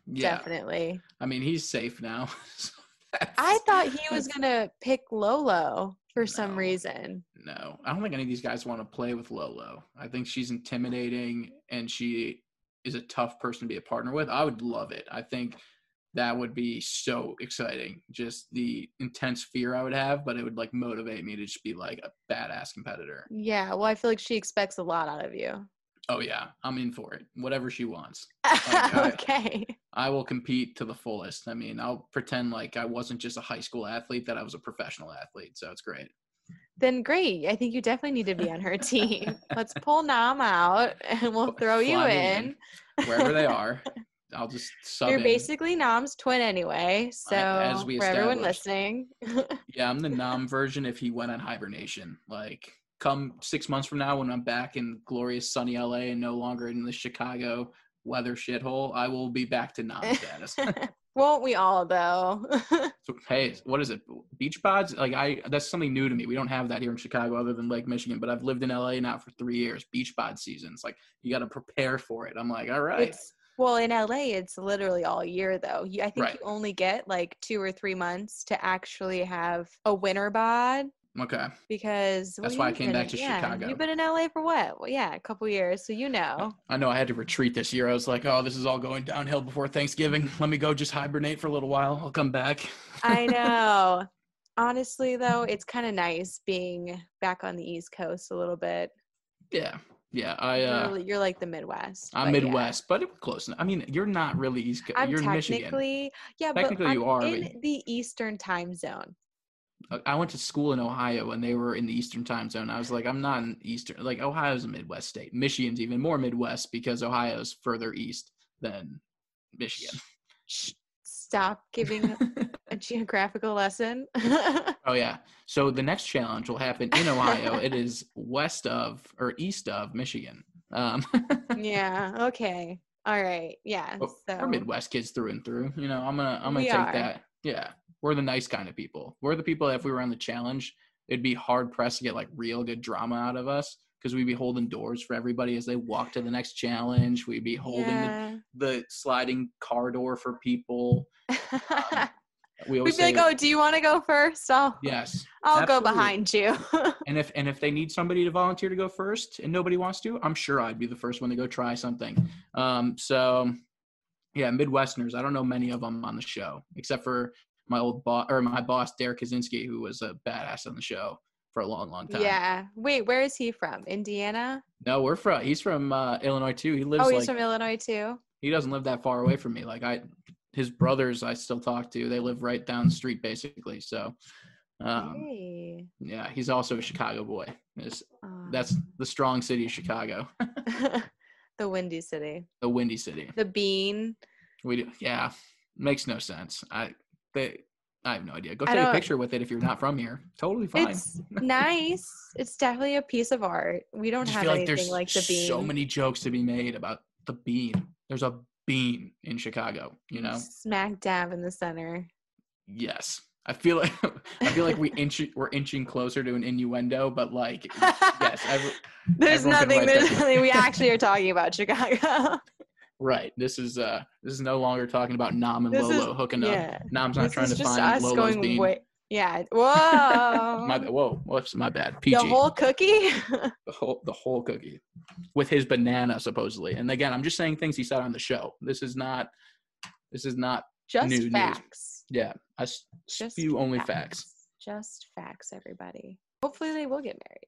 Yeah. Definitely. I mean, he's safe now. So that's- I thought he was going to pick Lolo for some No. reason. No, I don't think any of these guys want to play with Lolo. I think she's intimidating and she is a tough person to be a partner with. I would love it. I think that would be so exciting. Just the intense fear I would have, but it would like motivate me to just be like a badass competitor. Yeah, well, I feel like she expects a lot out of you. Oh yeah, I'm in for it. Whatever she wants. Like, I- Okay. I will compete to the fullest. I mean, I'll pretend like I wasn't just a high school athlete, that I was a professional athlete. So it's great. Then great. I think you definitely need to be on her team. Let's pull Nam out and we'll throw you Fly me in. Wherever they are. I'll just sub You're in. basically Nam's twin anyway. So as we for everyone established. listening. Yeah, I'm the Nam version if he went on hibernation. Like, come six months from now when I'm back in glorious sunny L A and no longer in the Chicago weather shithole, I will be back to Nam status. Won't we all though? So, hey, what is it? Beach pods? Like, I that's something new to me. We don't have that here in Chicago other than Lake Michigan, but I've lived in L A now for three years. Beach pod seasons. Like, you got to prepare for it. I'm like, all right. It's well, in L A, it's literally all year though. You, I think Right. you only get like two or three months to actually have a winter bod Okay. because That's well, why I you've came been back in- to yeah, Chicago. You've been in L A for what? Well, yeah, a couple years, so you know. I know I had to retreat this year. I was like, oh, this is all going downhill before Thanksgiving. Let me go just hibernate for a little while. I'll come back. I know. Honestly, though, it's kind of nice being back on the East Coast a little bit. Yeah. Yeah. I, uh, you're, you're like the Midwest. I'm but yeah. Midwest, but it was close enough. I mean, you're not really East Coast. I'm You're in Michigan. technically, yeah, Technically but you I'm are, in but- the Eastern time zone. I went to school in Ohio and they were in the Eastern time zone. I was like, I'm not in Eastern. Like, Ohio's a Midwest state. Michigan's even more Midwest because Ohio's further east than Michigan. Shh, stop giving a geographical lesson. Oh, yeah. So the next challenge will happen in Ohio. It is west of or east of Michigan. Um, Yeah. Okay. All right. Yeah. but So we're Midwest kids through and through. You know, I'm gonna I'm gonna We take are. that. Yeah, we're the nice kind of people. We're the people that if we were on the challenge, it'd be hard pressed to get like real good drama out of us because we'd be holding doors for everybody as they walk to the next challenge. We'd be holding yeah. the, the sliding car door for people. We We'd always be like, say, "Oh, do you want to go first? I'll yes, I'll go absolutely. behind you." And if and if they need somebody to volunteer to go first and nobody wants to, I'm sure I'd be the first one to go try something. Um, so yeah, Midwesterners. I don't know many of them on the show except for my old boss or my boss Derek Kaczynski, who was a badass on the show for a long, long time. Yeah. Wait, where is he from? Indiana? No, we're from. He's from uh, Illinois too. He lives Oh, he's like from Illinois too. he doesn't live that far away from me. Like I, his brothers, I still talk to. They live right down the street, basically. So, um, Hey. yeah, he's also a Chicago boy. It's, Um, that's the strong city of Chicago, the Windy City. the windy city. The Bean. We do, yeah, makes no sense. I they, I have no idea. Go I take a don't- picture with it if you're not from here. Totally fine. It's nice. It's definitely a piece of art. We I don't just have feel like anything there's like the Bean. so many jokes to be made about the bean. There's a bean in Chicago. You know. Smack dab in the center. Yes. I feel like I feel like we inch we're inching closer to an innuendo, but like yes, every, There's everyone can nothing. write There's that. nothing. We actually are talking about Chicago. right. This is uh this is no longer talking about Nam and This Lolo is- hooking yeah. up. Nam's not This trying is to just find us Lolo's going bean. way. Yeah. Whoa. my whoa, whoops, my bad. P G. The whole cookie. the whole the whole cookie. With his banana supposedly. And again, I'm just saying things he said on the show. This is not this is not Just New news. facts. yeah, I s- Just spew only facts. Just facts, everybody. Hopefully they will get married.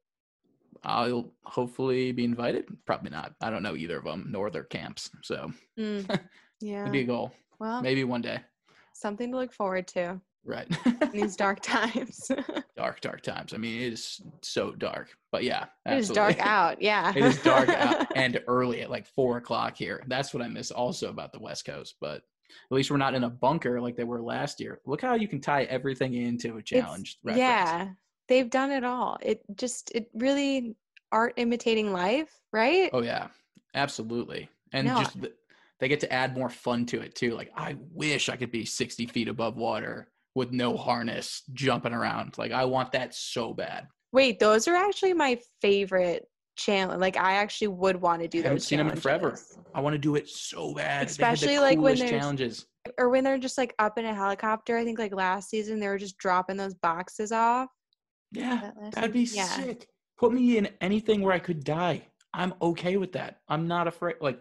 I'll hopefully be invited. Probably not. I don't know either of them nor their camps. So Mm, yeah. it'd be a goal. Well, Maybe one day. something to look forward to Right. in these dark times. dark, dark times. I mean, it is so dark. But yeah, It is absolutely. dark out. Yeah. It is dark out and early at like four o'clock here. That's what I miss also about the West Coast. But at least we're not in a bunker like they were last year. Look how you can tie everything into a It's- challenge. reference. Yeah. They've done it all. It just, it really art imitating life, right? Oh yeah, absolutely. And No. just the, they get to add more fun to it too. Like I wish I could be sixty feet above water with no harness jumping around. Like I want that so bad. Wait, those are actually my favorite challenge. Like I actually would want to do I haven't those seen them in forever. challenges. I want to do it so bad. Especially they had the like when coolest there's challenges. or when they're just like up in a helicopter. I think like last season they were just dropping those boxes off. Yeah, That last that'd be season? Yeah. sick. Put me in anything where I could die. I'm okay with that. I'm not afraid. Like,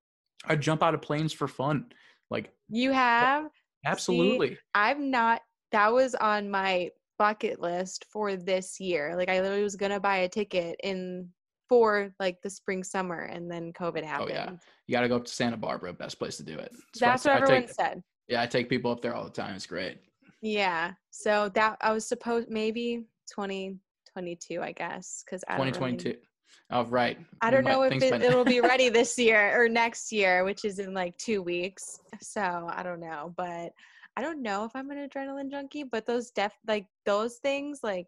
I jump out of planes for fun. Like, You have? absolutely. See, I'm not, that was on my bucket list for this year. Like I literally was going to buy a ticket in for like the spring, summer, and then COVID Oh happened. yeah, you got to go up to Santa Barbara. Best place to do it. That's I what everyone take, said. Yeah, I take people up there all the time. It's great. Yeah. So that I was supposed maybe twenty twenty-two, I guess, because I don't twenty twenty-two. really, Oh, right. I We don't might- know if things it, might- it'll be ready this year or next year, which is in like two weeks. So I don't know, but I don't know if I'm an adrenaline junkie. But those def like those things like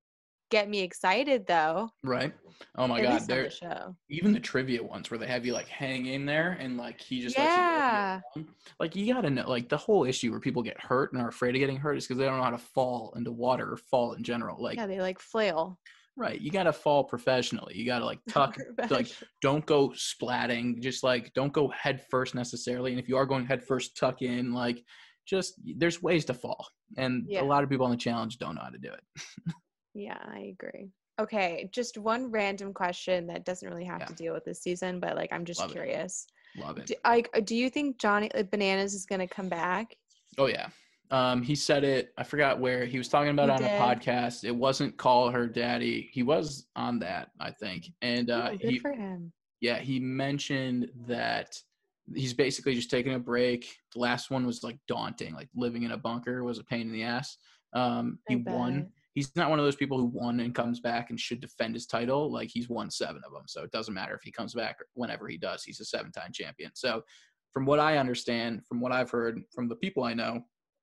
get me excited though. Right. Oh my At God. least on They're the show. even the trivia ones where they have you like hang in there and like he just Yeah. lets you go. Like you gotta know, like the whole issue where people get hurt and are afraid of getting hurt is because they don't know how to fall into water or fall in general. Like Yeah, they like flail. right, you gotta fall professionally. You gotta like tuck, like don't go splatting. Just like don't go head first necessarily. And if you are going head first, tuck in. Like just there's ways to fall, and Yeah. a lot of people on the challenge don't know how to do it. Yeah, I agree. Okay, just one random question that doesn't really have Yeah. to deal with this season, but like I'm just Love it. curious. Love it. Do, like, do you think Johnny uh, Bananas is gonna come back? Oh yeah. Um, he said it. I forgot where he was talking about He it on did? a podcast. It wasn't Call Her Daddy. He was on that, I think. And uh, Oh, good he, for him. yeah, he mentioned that he's basically just taking a break. The last one was like daunting. Like living in a bunker was a pain in the ass. Um, he I won. bet. He's not one of those people who won and comes back and should defend his title. Like he's won seven of them, so it doesn't matter if he comes back or whenever he does. He's a seven-time champion. So, from what I understand, from what I've heard, from the people I know,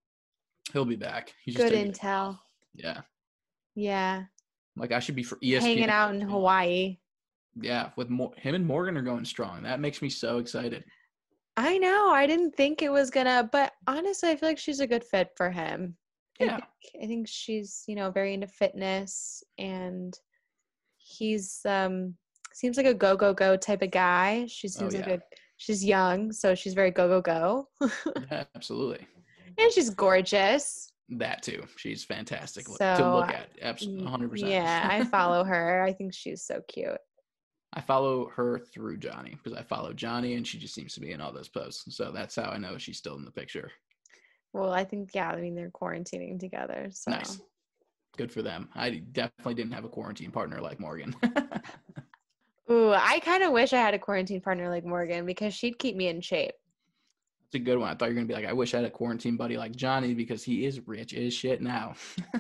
he'll be back. He's just Good taking- intel. Yeah, Yeah. like I should be for E S P N. Hanging out in Hawaii. Yeah, with Mo- him and Morgan are going strong. That makes me so excited. I know. I didn't think it was gonna, but honestly, I feel like she's a good fit for him. I Yeah. think, I think she's, you know, very into fitness, and he's um seems like a go go go type of guy. She seems like yeah. a she's young, so she's very go go go, Yeah, absolutely. and she's gorgeous. That too. She's fantastic look- So, to look at. Absolutely, one hundred percent. Yeah, I follow her. I think she's so cute. I follow her through Johnny because I follow Johnny and she just seems to be in all those posts. So that's how I know she's still in the picture. Well, I think yeah. I mean, they're quarantining together, so Nice. Good for them. I definitely didn't have a quarantine partner like Morgan. Ooh, I kind of wish I had a quarantine partner like Morgan because she'd keep me in shape. It's a good one. I thought you were going to be like, I wish I had a quarantine buddy like Johnny because he is rich as shit now.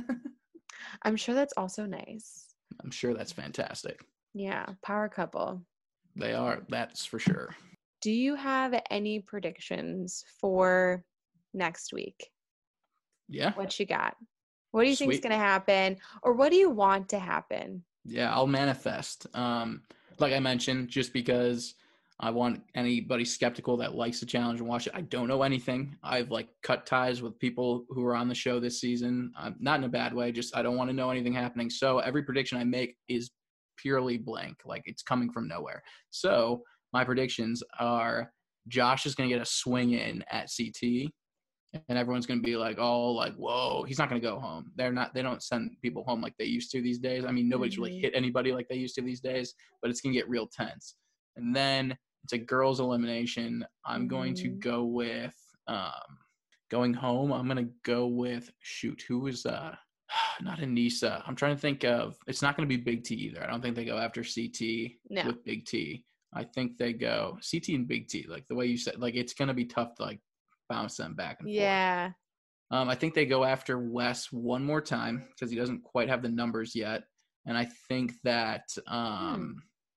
I'm sure that's also nice. I'm sure that's fantastic. Yeah, power couple. They are. That's for sure. Do you have any predictions for next week? Yeah. What you got? What do you think is Sweet. going to happen? Or what do you want to happen? Yeah, I'll manifest. Um, like I mentioned, just because I want anybody skeptical that likes the challenge and watch it. I don't know anything. I've like cut ties with people who are on the show this season. Um, not in a bad way. Just I don't want to know anything happening. So every prediction I make is purely blank. Like it's coming from nowhere. So my predictions are Josh is going to get a swing in at C T. And everyone's going to be like, oh, like, whoa, he's not going to go home. They're not, they don't send people home like they used to these days. I mean, nobody's really Mhm. hit anybody like they used to these days, but it's going to get real tense. And then it's a girls' elimination. I'm going to Mhm. go with, um, going home. I'm going to go with, shoot, who was, uh, not Anissa. I'm trying to think of, it's not going to be Big T either. I don't think they go after C T No. with Big T. I think they go C T and Big T, like the way you said, like it's going to be tough to like bounce them back and forth. Yeah. Um, I think they go after Wes one more time because he doesn't quite have the numbers yet. And I think that, um, Hmm.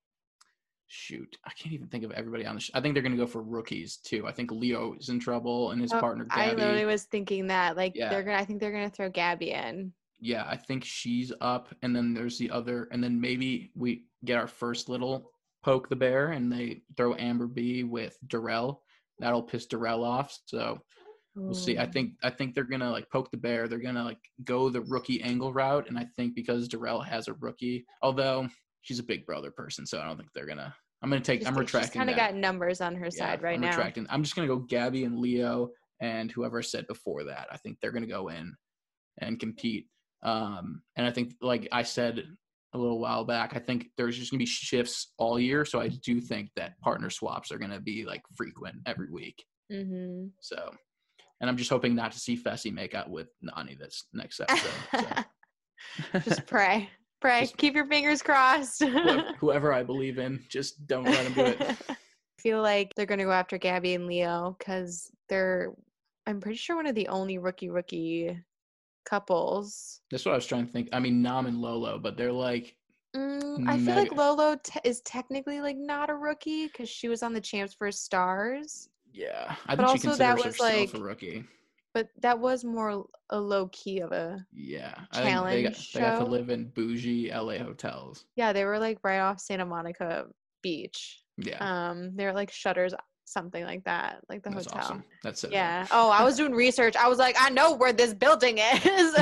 shoot, I can't even think of everybody on the show. I think they're going to go for rookies too. I think Leo is in trouble and his Oh, partner, I Gabby. literally was thinking that. Like Yeah. they're gonna I think they're gonna throw Gabby in. Yeah, I think she's up. And then there's the other. And then maybe we get our first little poke the bear and they throw Amber B with Darrell. That'll piss Darrell off. So we'll see. I Ooh. think I think they're gonna like poke the bear. They're gonna like go the rookie angle route, and I think because Darrell has a rookie, although she's a Big Brother person, so I don't think they're gonna. I'm gonna take. She's, I'm retracting. She's kind of got numbers on her yeah, side right I'm now. Retracting. I'm just gonna go Gabby and Leo and whoever I said before that. I think they're gonna go in and compete. Um, and I think, like I said a little while back, I think there's just gonna be shifts all year. So I do think that partner swaps are gonna be like frequent every week. Mm-hmm. So, and I'm just hoping not to see Fessy make out with Nany this next episode. So. Just pray, pray, just, keep your fingers crossed. whoever, whoever I believe in, just don't let him do it. I feel like they're gonna go after Gabby and Leo because they're, I'm pretty sure, one of the only rookie rookie couples. That's what I was trying to think. I mean, Nam and Lolo, but they're like. Mm, I feel like Lolo te- is technically like not a rookie because she was on the Champs vs Stars. Yeah, I but think she also that considers was herself like a rookie. But that was more a low key of a yeah challenge I think they got, show. They got to live in bougie L A hotels. Yeah, they were like right off Santa Monica Beach. Yeah. Um, they're like Shutters, something like that, like the That's hotel. Awesome. That's so yeah. Oh, I was doing research. I was like, I know where this building is.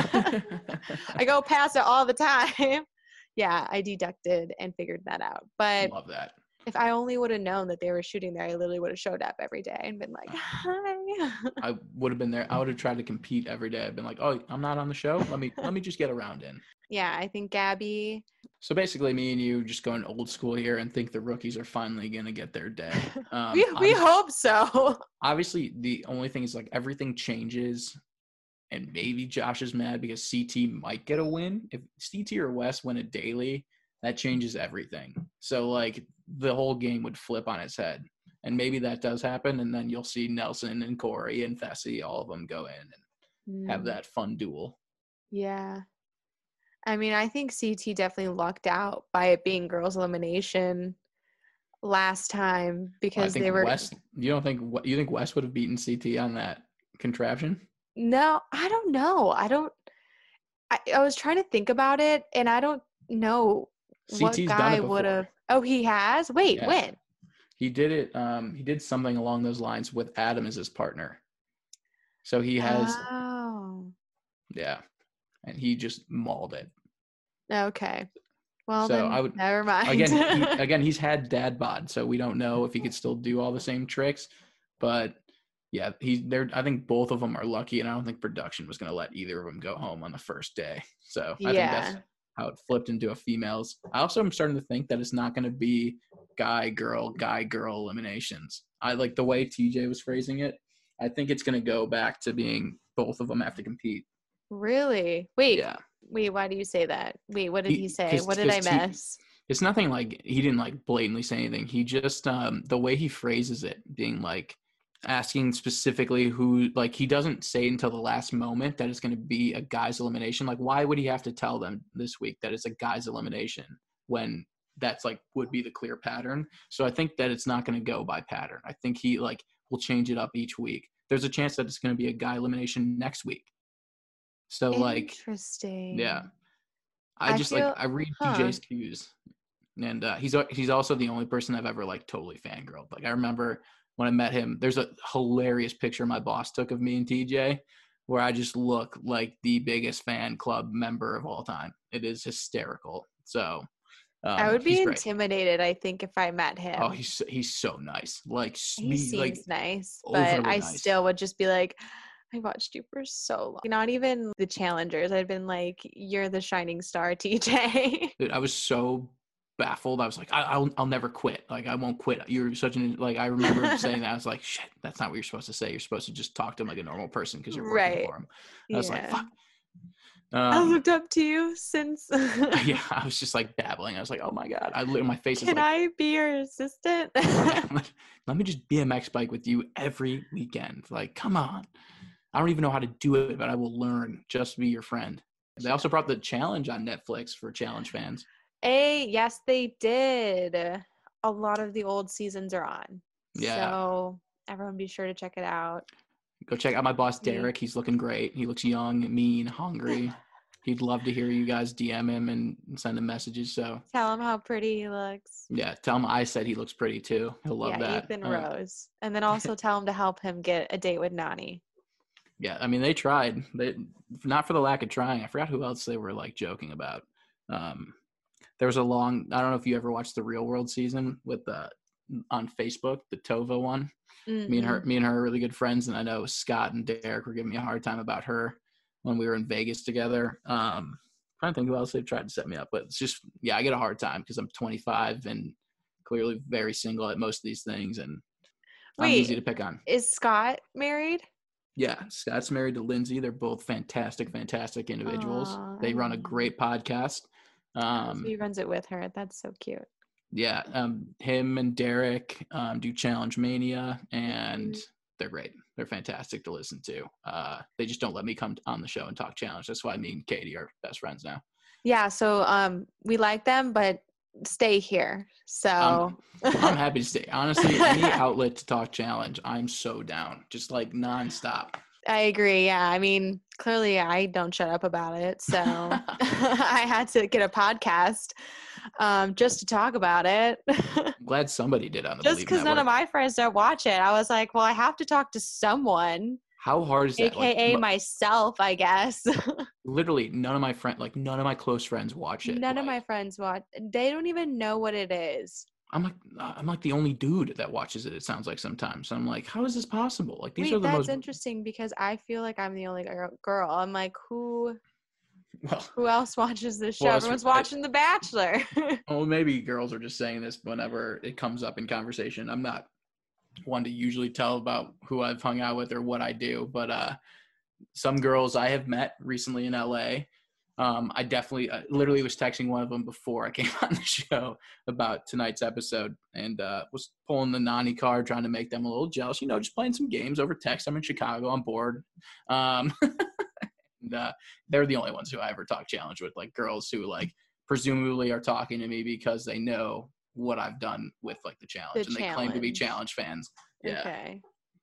I go past it all the time. Yeah, I deducted and figured that out. But love that. If I only would have known that they were shooting there, I literally would have showed up every day and been like, hi. I would have been there. I would have tried to compete every day. I've been like, oh, I'm not on the show. Let me let me just get around in. Yeah, I think Gabby. So basically, me and you just going old school here and think the rookies are finally going to get their day. Um, we we hope so. Obviously, the only thing is like everything changes. And maybe Josh is mad because C T might get a win. If C T or Wes win a daily, that changes everything. So, like, the whole game would flip on its head. And maybe that does happen, and then you'll see Nelson and Corey and Fessy, all of them go in and mm. have that fun duel. Yeah. I mean, I think C T definitely lucked out by it being girls' elimination last time because well, they were Wes, you don't think you think Wes would have beaten C T on that contraption? No, I don't know. I don't I, I was trying to think about it, and I don't know what C T's guy would have. Oh, he has? Wait, yeah. when? He did it. Um, he did something along those lines with Adam as his partner. So he has. Oh. Yeah, and he just mauled it. Okay. Well, so then I would never mind. again. He, again, he's had dad bod, so we don't know if he could still do all the same tricks. But yeah, he's there. I think both of them are lucky, and I don't think production was going to let either of them go home on the first day. So I yeah. think that's how it flipped into a females. I also am starting to think that it's not going to be guy, girl, guy, girl eliminations. I like the way T J was phrasing it. I think it's going to go back to being both of them have to compete. Really? Wait. Yeah. Wait, why do you say that? Wait, what did he, he say? What did I miss? T- it's nothing like he didn't like blatantly say anything. He just um the way he phrases it, being like asking specifically who, like, he doesn't say until the last moment that it's going to be a guy's elimination. Like, why would he have to tell them this week that it's a guy's elimination when that's like would be the clear pattern? So I think that it's not going to go by pattern. I think he like will change it up each week. There's a chance that it's going to be a guy elimination next week. So like, interesting. Yeah. I, I just feel, like, I read huh. D J's cues, and uh, he's, he's also the only person I've ever like totally fangirled. Like, I remember when I met him, there's a hilarious picture my boss took of me and T J where I just look like the biggest fan club member of all time. It is hysterical. So um, I would be intimidated, great. I think, if I met him. Oh, he's he's so nice. Like he he, seems like, nice, but I nice. still would just be like, I watched you for so long. Not even the challengers. I'd been like, you're the shining star, T J. Dude, I was so baffled. I was like, I, I'll I'll never quit. Like, I won't quit. You're such an like. I remember saying that. I was like, shit, that's not what you're supposed to say. You're supposed to just talk to him like a normal person because you're working right. for him. I was yeah. like, fuck. Um, I looked up to you since. yeah, I was just like babbling. I was like, oh my god. I literally my face. Can is like, I be your assistant? let, let me just B M X bike with you every weekend. Like, come on. I don't even know how to do it, but I will learn just to be your friend. They also brought the challenge on Netflix for challenge fans. Hey, yes, they did. A lot of the old seasons are on. Yeah. So everyone be sure to check it out. Go check out my boss, Derek. He's looking great. He looks young, mean, hungry. He'd love to hear you guys D M him and send him messages. So tell him how pretty he looks. Yeah, tell him I said he looks pretty too. He'll love yeah, that. Ethan uh, Rose. And then also tell him to help him get a date with Nany. Yeah, I mean, they tried. They not for the lack of trying. I forgot who else they were like joking about. Um, there was a long, I don't know if you ever watched the Real World season with the, on Facebook, the Tova one. Mm-mm. Me and her, me and her are really good friends. And I know Scott and Derek were giving me a hard time about her when we were in Vegas together. Um, trying to think who else they've tried to set me up, but it's just, yeah, I get a hard time because I'm twenty-five and clearly very single at most of these things. And I'm Wait, easy to pick on. Is Scott married? Yeah, Scott's married to Lindsay. They're both fantastic, fantastic individuals. Aw, They I run a love great podcast. Um, So he runs it with her. That's so cute. yeah, um, him and Derek um, do Challenge Mania, and Mhm. they're great. They're fantastic to listen to. Uh, they just don't let me come on the show and talk challenge. That's why me and Katie are best friends now. Yeah, so um, we like them, but stay here. So I'm, I'm happy to stay. Honestly, any outlet to talk challenge, I'm so down. Just like nonstop. I agree. Yeah, I mean, clearly I don't shut up about it. So I had to get a podcast um, just to talk about it. I'm glad somebody did on the Just Believe because none of Network. my friends don't watch it, I was like, well, I have to talk to someone, How hard is that? A K A Like, myself, I guess. literally, none of my friend, like none of my close friends watch it. None of Like, my friends watch. They don't even know what it is. I'm like, I'm like the only dude that watches it. It sounds like sometimes. So I'm like, how is this possible? Like these Wait, are the that's most. interesting because I feel like I'm the only gir- girl. I'm like, who Well, who else watches this show? Well, that's Everyone's right. watching The Bachelor. well, maybe girls are just saying this whenever it comes up in conversation. I'm not one to usually tell about who I've hung out with or what I do, but uh, some girls I have met recently in L A. Um, I definitely, I literally was texting one of them before I came on the show about tonight's episode, and uh, was pulling the Nani card, trying to make them a little jealous. You know, just playing some games over text. I'm in Chicago. I'm bored. Um, and, uh, they're the only ones who I ever talk challenge with, like girls who like presumably are talking to me because they know what I've done with like the challenge, The and they claim to be challenge. challenge fans. Yeah, Okay.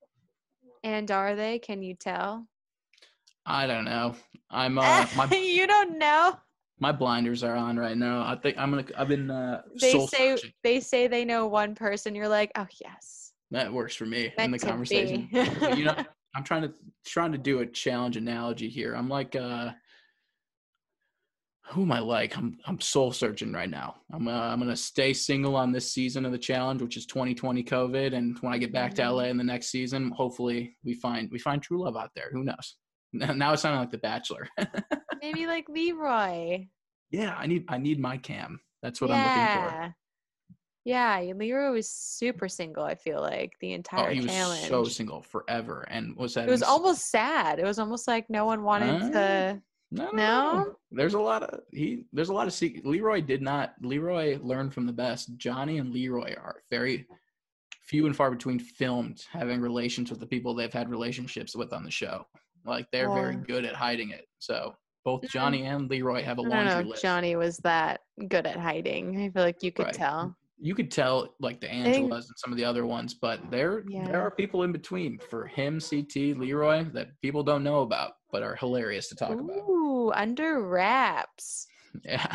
And are they? Can you tell? I don't know. I'm uh, my You don't know. my blinders are on right now. I think I'm gonna. I've been uh, They soul say searching. they say they know one person. You're like, oh yes, That works for me in meant the to conversation. be. But, you know, I'm trying to trying to do a challenge analogy here. I'm like, uh, who am I like? I'm I'm soul searching right now. I'm uh, I'm gonna stay single on this season of the challenge, which is twenty twenty COVID. And when I get back to L A in the next season, hopefully we find we find true love out there. Who knows? Now it's sounding like The Bachelor. Maybe like Leroy. Yeah, I need I need my Cam. That's what I'm looking for. Yeah, Leroy was super single, I feel like, the Oh, entire he was challenge. so single forever, and was that It was almost sad. It was almost like no one wanted Huh? to. No, no, No? no. There's a lot of he. There's a lot of secret. Leroy did not. Leroy learned from the best. Johnny and Leroy are very few and far between filmed having relations with the people they've had relationships with on the show. Like they're very Well- good at hiding it. So both Johnny and Leroy have a I don't laundry know if list. Johnny was that good at hiding. I feel like you could Right. tell. You could tell like the think- Angelas and some of the other ones, but there Yeah. there are people in between for him, C T, Leroy that people don't know about but are hilarious to talk about. Ooh, under wraps. Yeah.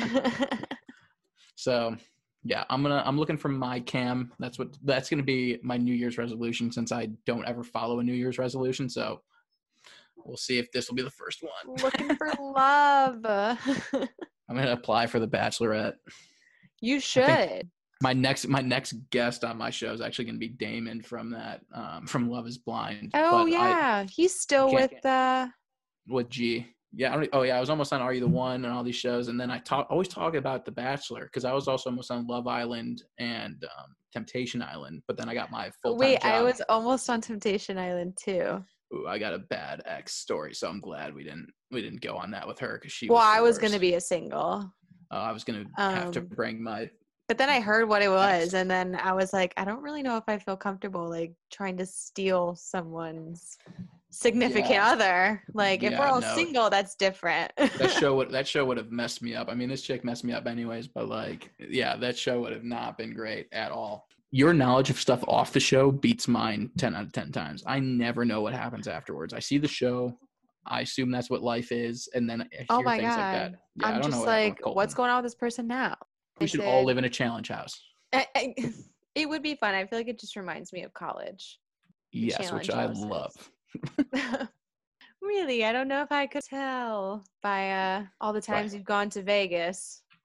So yeah, I'm gonna I'm looking for my Cam. That's what that's gonna be my New Year's resolution since I don't ever follow a New Year's resolution. So we'll see if this will be the first one. Looking for love. I'm gonna apply for The Bachelorette. You should. My next my next guest on my show is actually gonna be Damon from that um, from Love Is Blind. Oh But I- yeah, he's still can't- with uh with G. Yeah, I don't, oh yeah, I was almost on Are You the One and all these shows, and then I talk always talk about The Bachelor because I was also almost on Love Island and um, Temptation Island, but then I got my full time Wait, job. I was almost on Temptation Island too. Ooh, I got a bad ex story, so I'm glad we didn't we didn't go on that with her because she. Well, was the I was worst. gonna be a single. Uh, I was gonna have to Um, bring my. But then I heard what it was, Ex. and then I was like, I don't really know if I feel comfortable like trying to steal someone's significant Yeah. other. Like if we're Yeah, all no. single, that's different. That show would that show would have messed me up. I mean, this chick messed me up anyways, but like, yeah, that show would have not been great at all. Your knowledge of stuff off the show beats mine ten out of ten times. I never know what happens afterwards. I see the show, I assume that's what life is, and then I hear Oh my things like God. that. Yeah, I I'm don't know just what happened like, with what's Colton. going on with this person now? We I should all said- live in a challenge house. I- I- it would be fun. I feel like it just reminds me of college. Yes, which challenge I houses. love. Really, I don't know if I could tell by uh, all the times Right. you've gone to Vegas.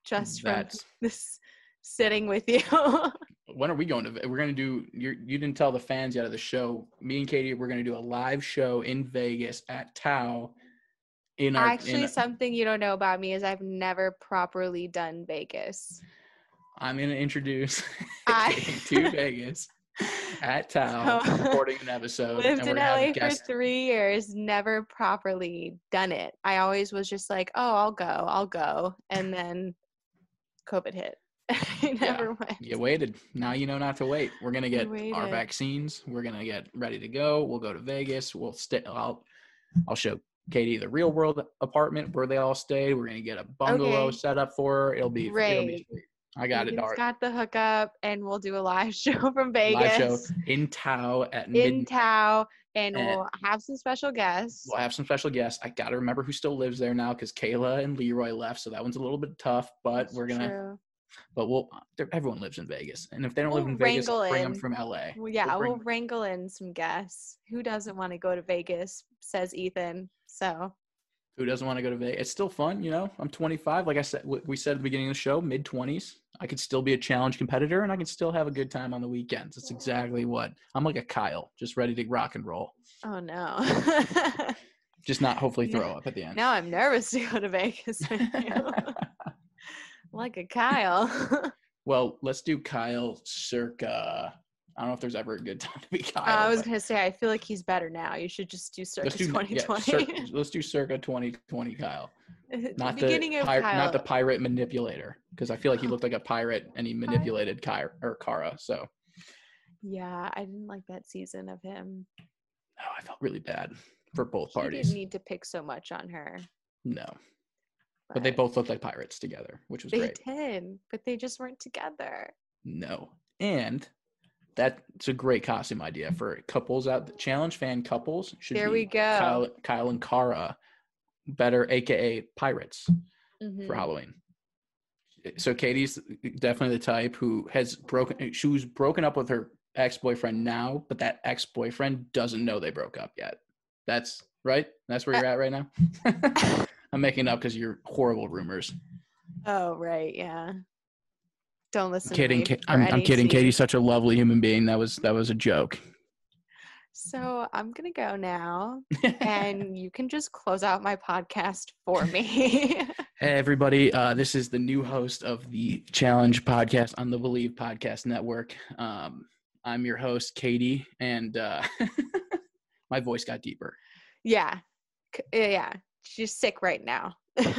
just from That's this sitting with you. when are we going to? We're going to do. You're, you didn't tell the fans yet of the show. Me and Katie, we're going to do a live show in Vegas at Tao. In our Actually, in, something you don't know about me is I've never properly done Vegas. I'm going to introduce I Katie to Vegas at Tao, So- recording an episode, lived and in we're going to have L A a for guest. three years, never properly done it. I always was just like, oh, I'll go, I'll go. And then COVID hit. I never went. You waited. Now you know not to wait. We're gonna get our waited. vaccines. We're gonna get ready to go. We'll go to Vegas. We'll stay. I'll I'll show Katie the real world apartment where they all stay. We're gonna get a bungalow Okay. set up for her. It'll be it'll be Great. sweet. I got it, Ethan's Dart. got the hookup, and we'll do a live show from Vegas. Live show in Tao at in midnight. Tao, and And- we'll have some special guests. We'll have some special guests. I gotta remember who still lives there now because Kayla and Leroy left, so that one's a little bit tough. But That's we're gonna. true. But we'll. Everyone lives in Vegas, and if they don't We'll live in Vegas, I'll wrangle bring them in. from L A. Well, yeah, We'll we'll, bring- wrangle in some guests. Who doesn't want to go to Vegas? Says Ethan. So Who doesn't want to go to Vegas? It's still fun, you know. I'm twenty-five. Like I said, we said at the beginning of the show, mid twenties. I could still be a challenge competitor, and I can still have a good time on the weekends. It's exactly what I'm like a Kyle, just ready to rock and roll. oh no. Just not hopefully throw up at the end. Now I'm nervous to go to Vegas with you. Like a Kyle. Well, let's do Kyle circa. I don't know if there's ever a good time to be Kyle. Uh, I was but gonna say I feel like he's better now. You should just do circa let's do twenty yeah, twenty. circa, let's do circa twenty twenty Kyle. Not the, beginning of pir- Kyle. not the pirate manipulator, because I feel like he looked like a pirate and he manipulated Kyra or Kara. So Yeah, I didn't like that season of him. oh, I felt really bad for both He parties. didn't need to pick so much on her. No. But they both looked like pirates together, which was They great. did, but they just weren't together. No. And that's a great costume idea for couples out. Challenge fan couples should There be we go. Kyle, Kyle and Kara, better, A K A pirates Mhm. for Halloween. So Katie's definitely the type who has broken, she was broken up with her ex-boyfriend now, but that ex-boyfriend doesn't know they broke up yet. That's right. That's where you're at right now. I'm making up because you're horrible rumors. Oh, right, yeah. Don't listen Kidding. to me Ka- for I'm, I'm any kidding. tea. Katie's such a lovely human being. That was that was a joke. So I'm going to go now, and you can just close out my podcast for me. Hey everybody, uh, this is the new host of the Challenge podcast on the Believe Podcast Network. Um, I'm your host, Katie, and uh, my voice got deeper. yeah. C- Yeah. She's sick right now.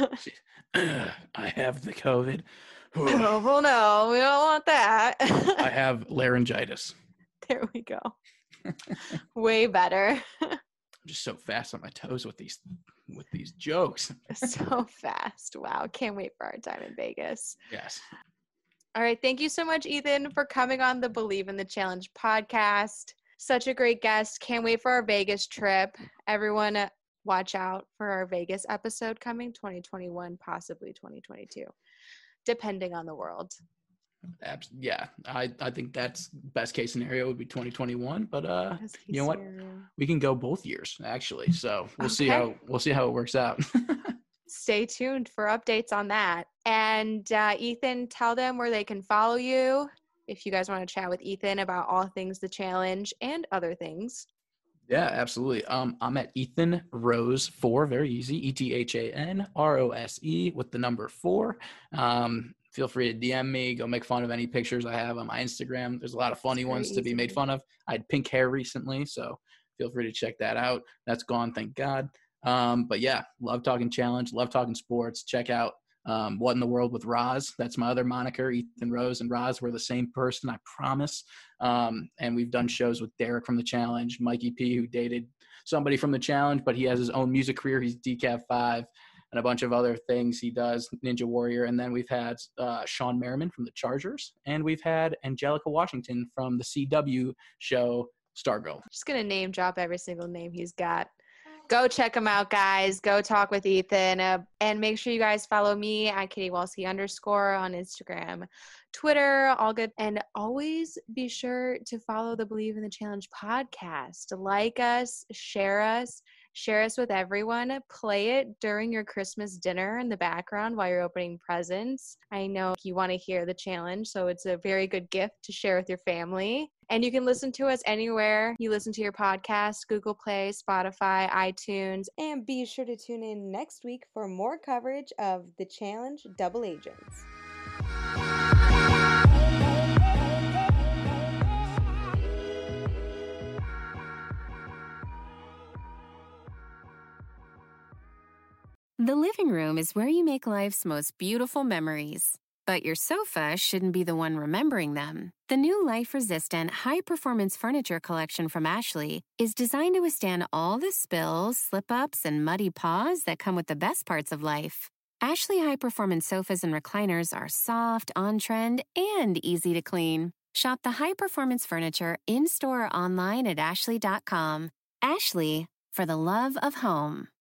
I have the COVID. Oh, well, no, we don't want that. I have laryngitis. There we go. Way better. I'm just so fast on my toes with these with these jokes. So fast. Wow. Can't wait for our time in Vegas. Yes. All right. Thank you so much, Ethan, for coming on the Believe in the Challenge podcast. Such a great guest. Can't wait for our Vegas trip. Everyone, uh, watch out for our Vegas episode coming twenty twenty-one, possibly twenty twenty-two, depending on the world. Abs- yeah, I, I think that's best case scenario would be twenty twenty-one, but uh, Best case you know what? scenario. We can go both years actually. So we'll see Okay. how we'll see how it works out. Stay tuned for updates on that. And uh, Ethan, tell them where they can follow you if you guys want to chat with Ethan about all things the challenge and other things. Yeah, absolutely. Um, I'm at Ethan Rose four, very easy, E T H A N R O S E with the number four. Um, feel free to D M me, go make fun of any pictures I have on my Instagram. There's a lot of funny It's very ones to be made easy. fun of. I had pink hair recently, so feel free to check that out. That's gone, thank God. Um, but yeah, love talking challenge, love talking sports. Check out um, What in the World with Roz. That's my other moniker. Ethan Rose and Roz, we're the same person, I promise. Um, and we've done shows with Derek from the challenge, Mikey P, who dated somebody from the challenge, but he has his own music career. He's Decaf five and a bunch of other things he does, Ninja Warrior. And then we've had uh, Sean Merriman from the Chargers, and we've had Angelica Washington from the C W show Stargirl. Just going to name drop every single name he's got. Go check him out, guys. Go talk with Ethan. Uh, and make sure you guys follow me at Katie Walski underscore on Instagram, Twitter, all good. And always be sure to follow the Believe in the Challenge podcast. Like us, share us, Share us with everyone. Play it during your Christmas dinner in the background while you're opening presents. I know you want to hear the challenge, so it's a very good gift to share with your family. And you can listen to us anywhere you listen to your podcast, Google Play, Spotify, iTunes. And be sure to tune in next week for more coverage of The Challenge Double Agents. The living room is where you make life's most beautiful memories. But your sofa shouldn't be the one remembering them. The new life-resistant, high-performance furniture collection from Ashley is designed to withstand all the spills, slip-ups, and muddy paws that come with the best parts of life. Ashley high-performance sofas and recliners are soft, on-trend, and easy to clean. Shop the high-performance furniture in-store or online at ashley dot com. Ashley, for the love of home.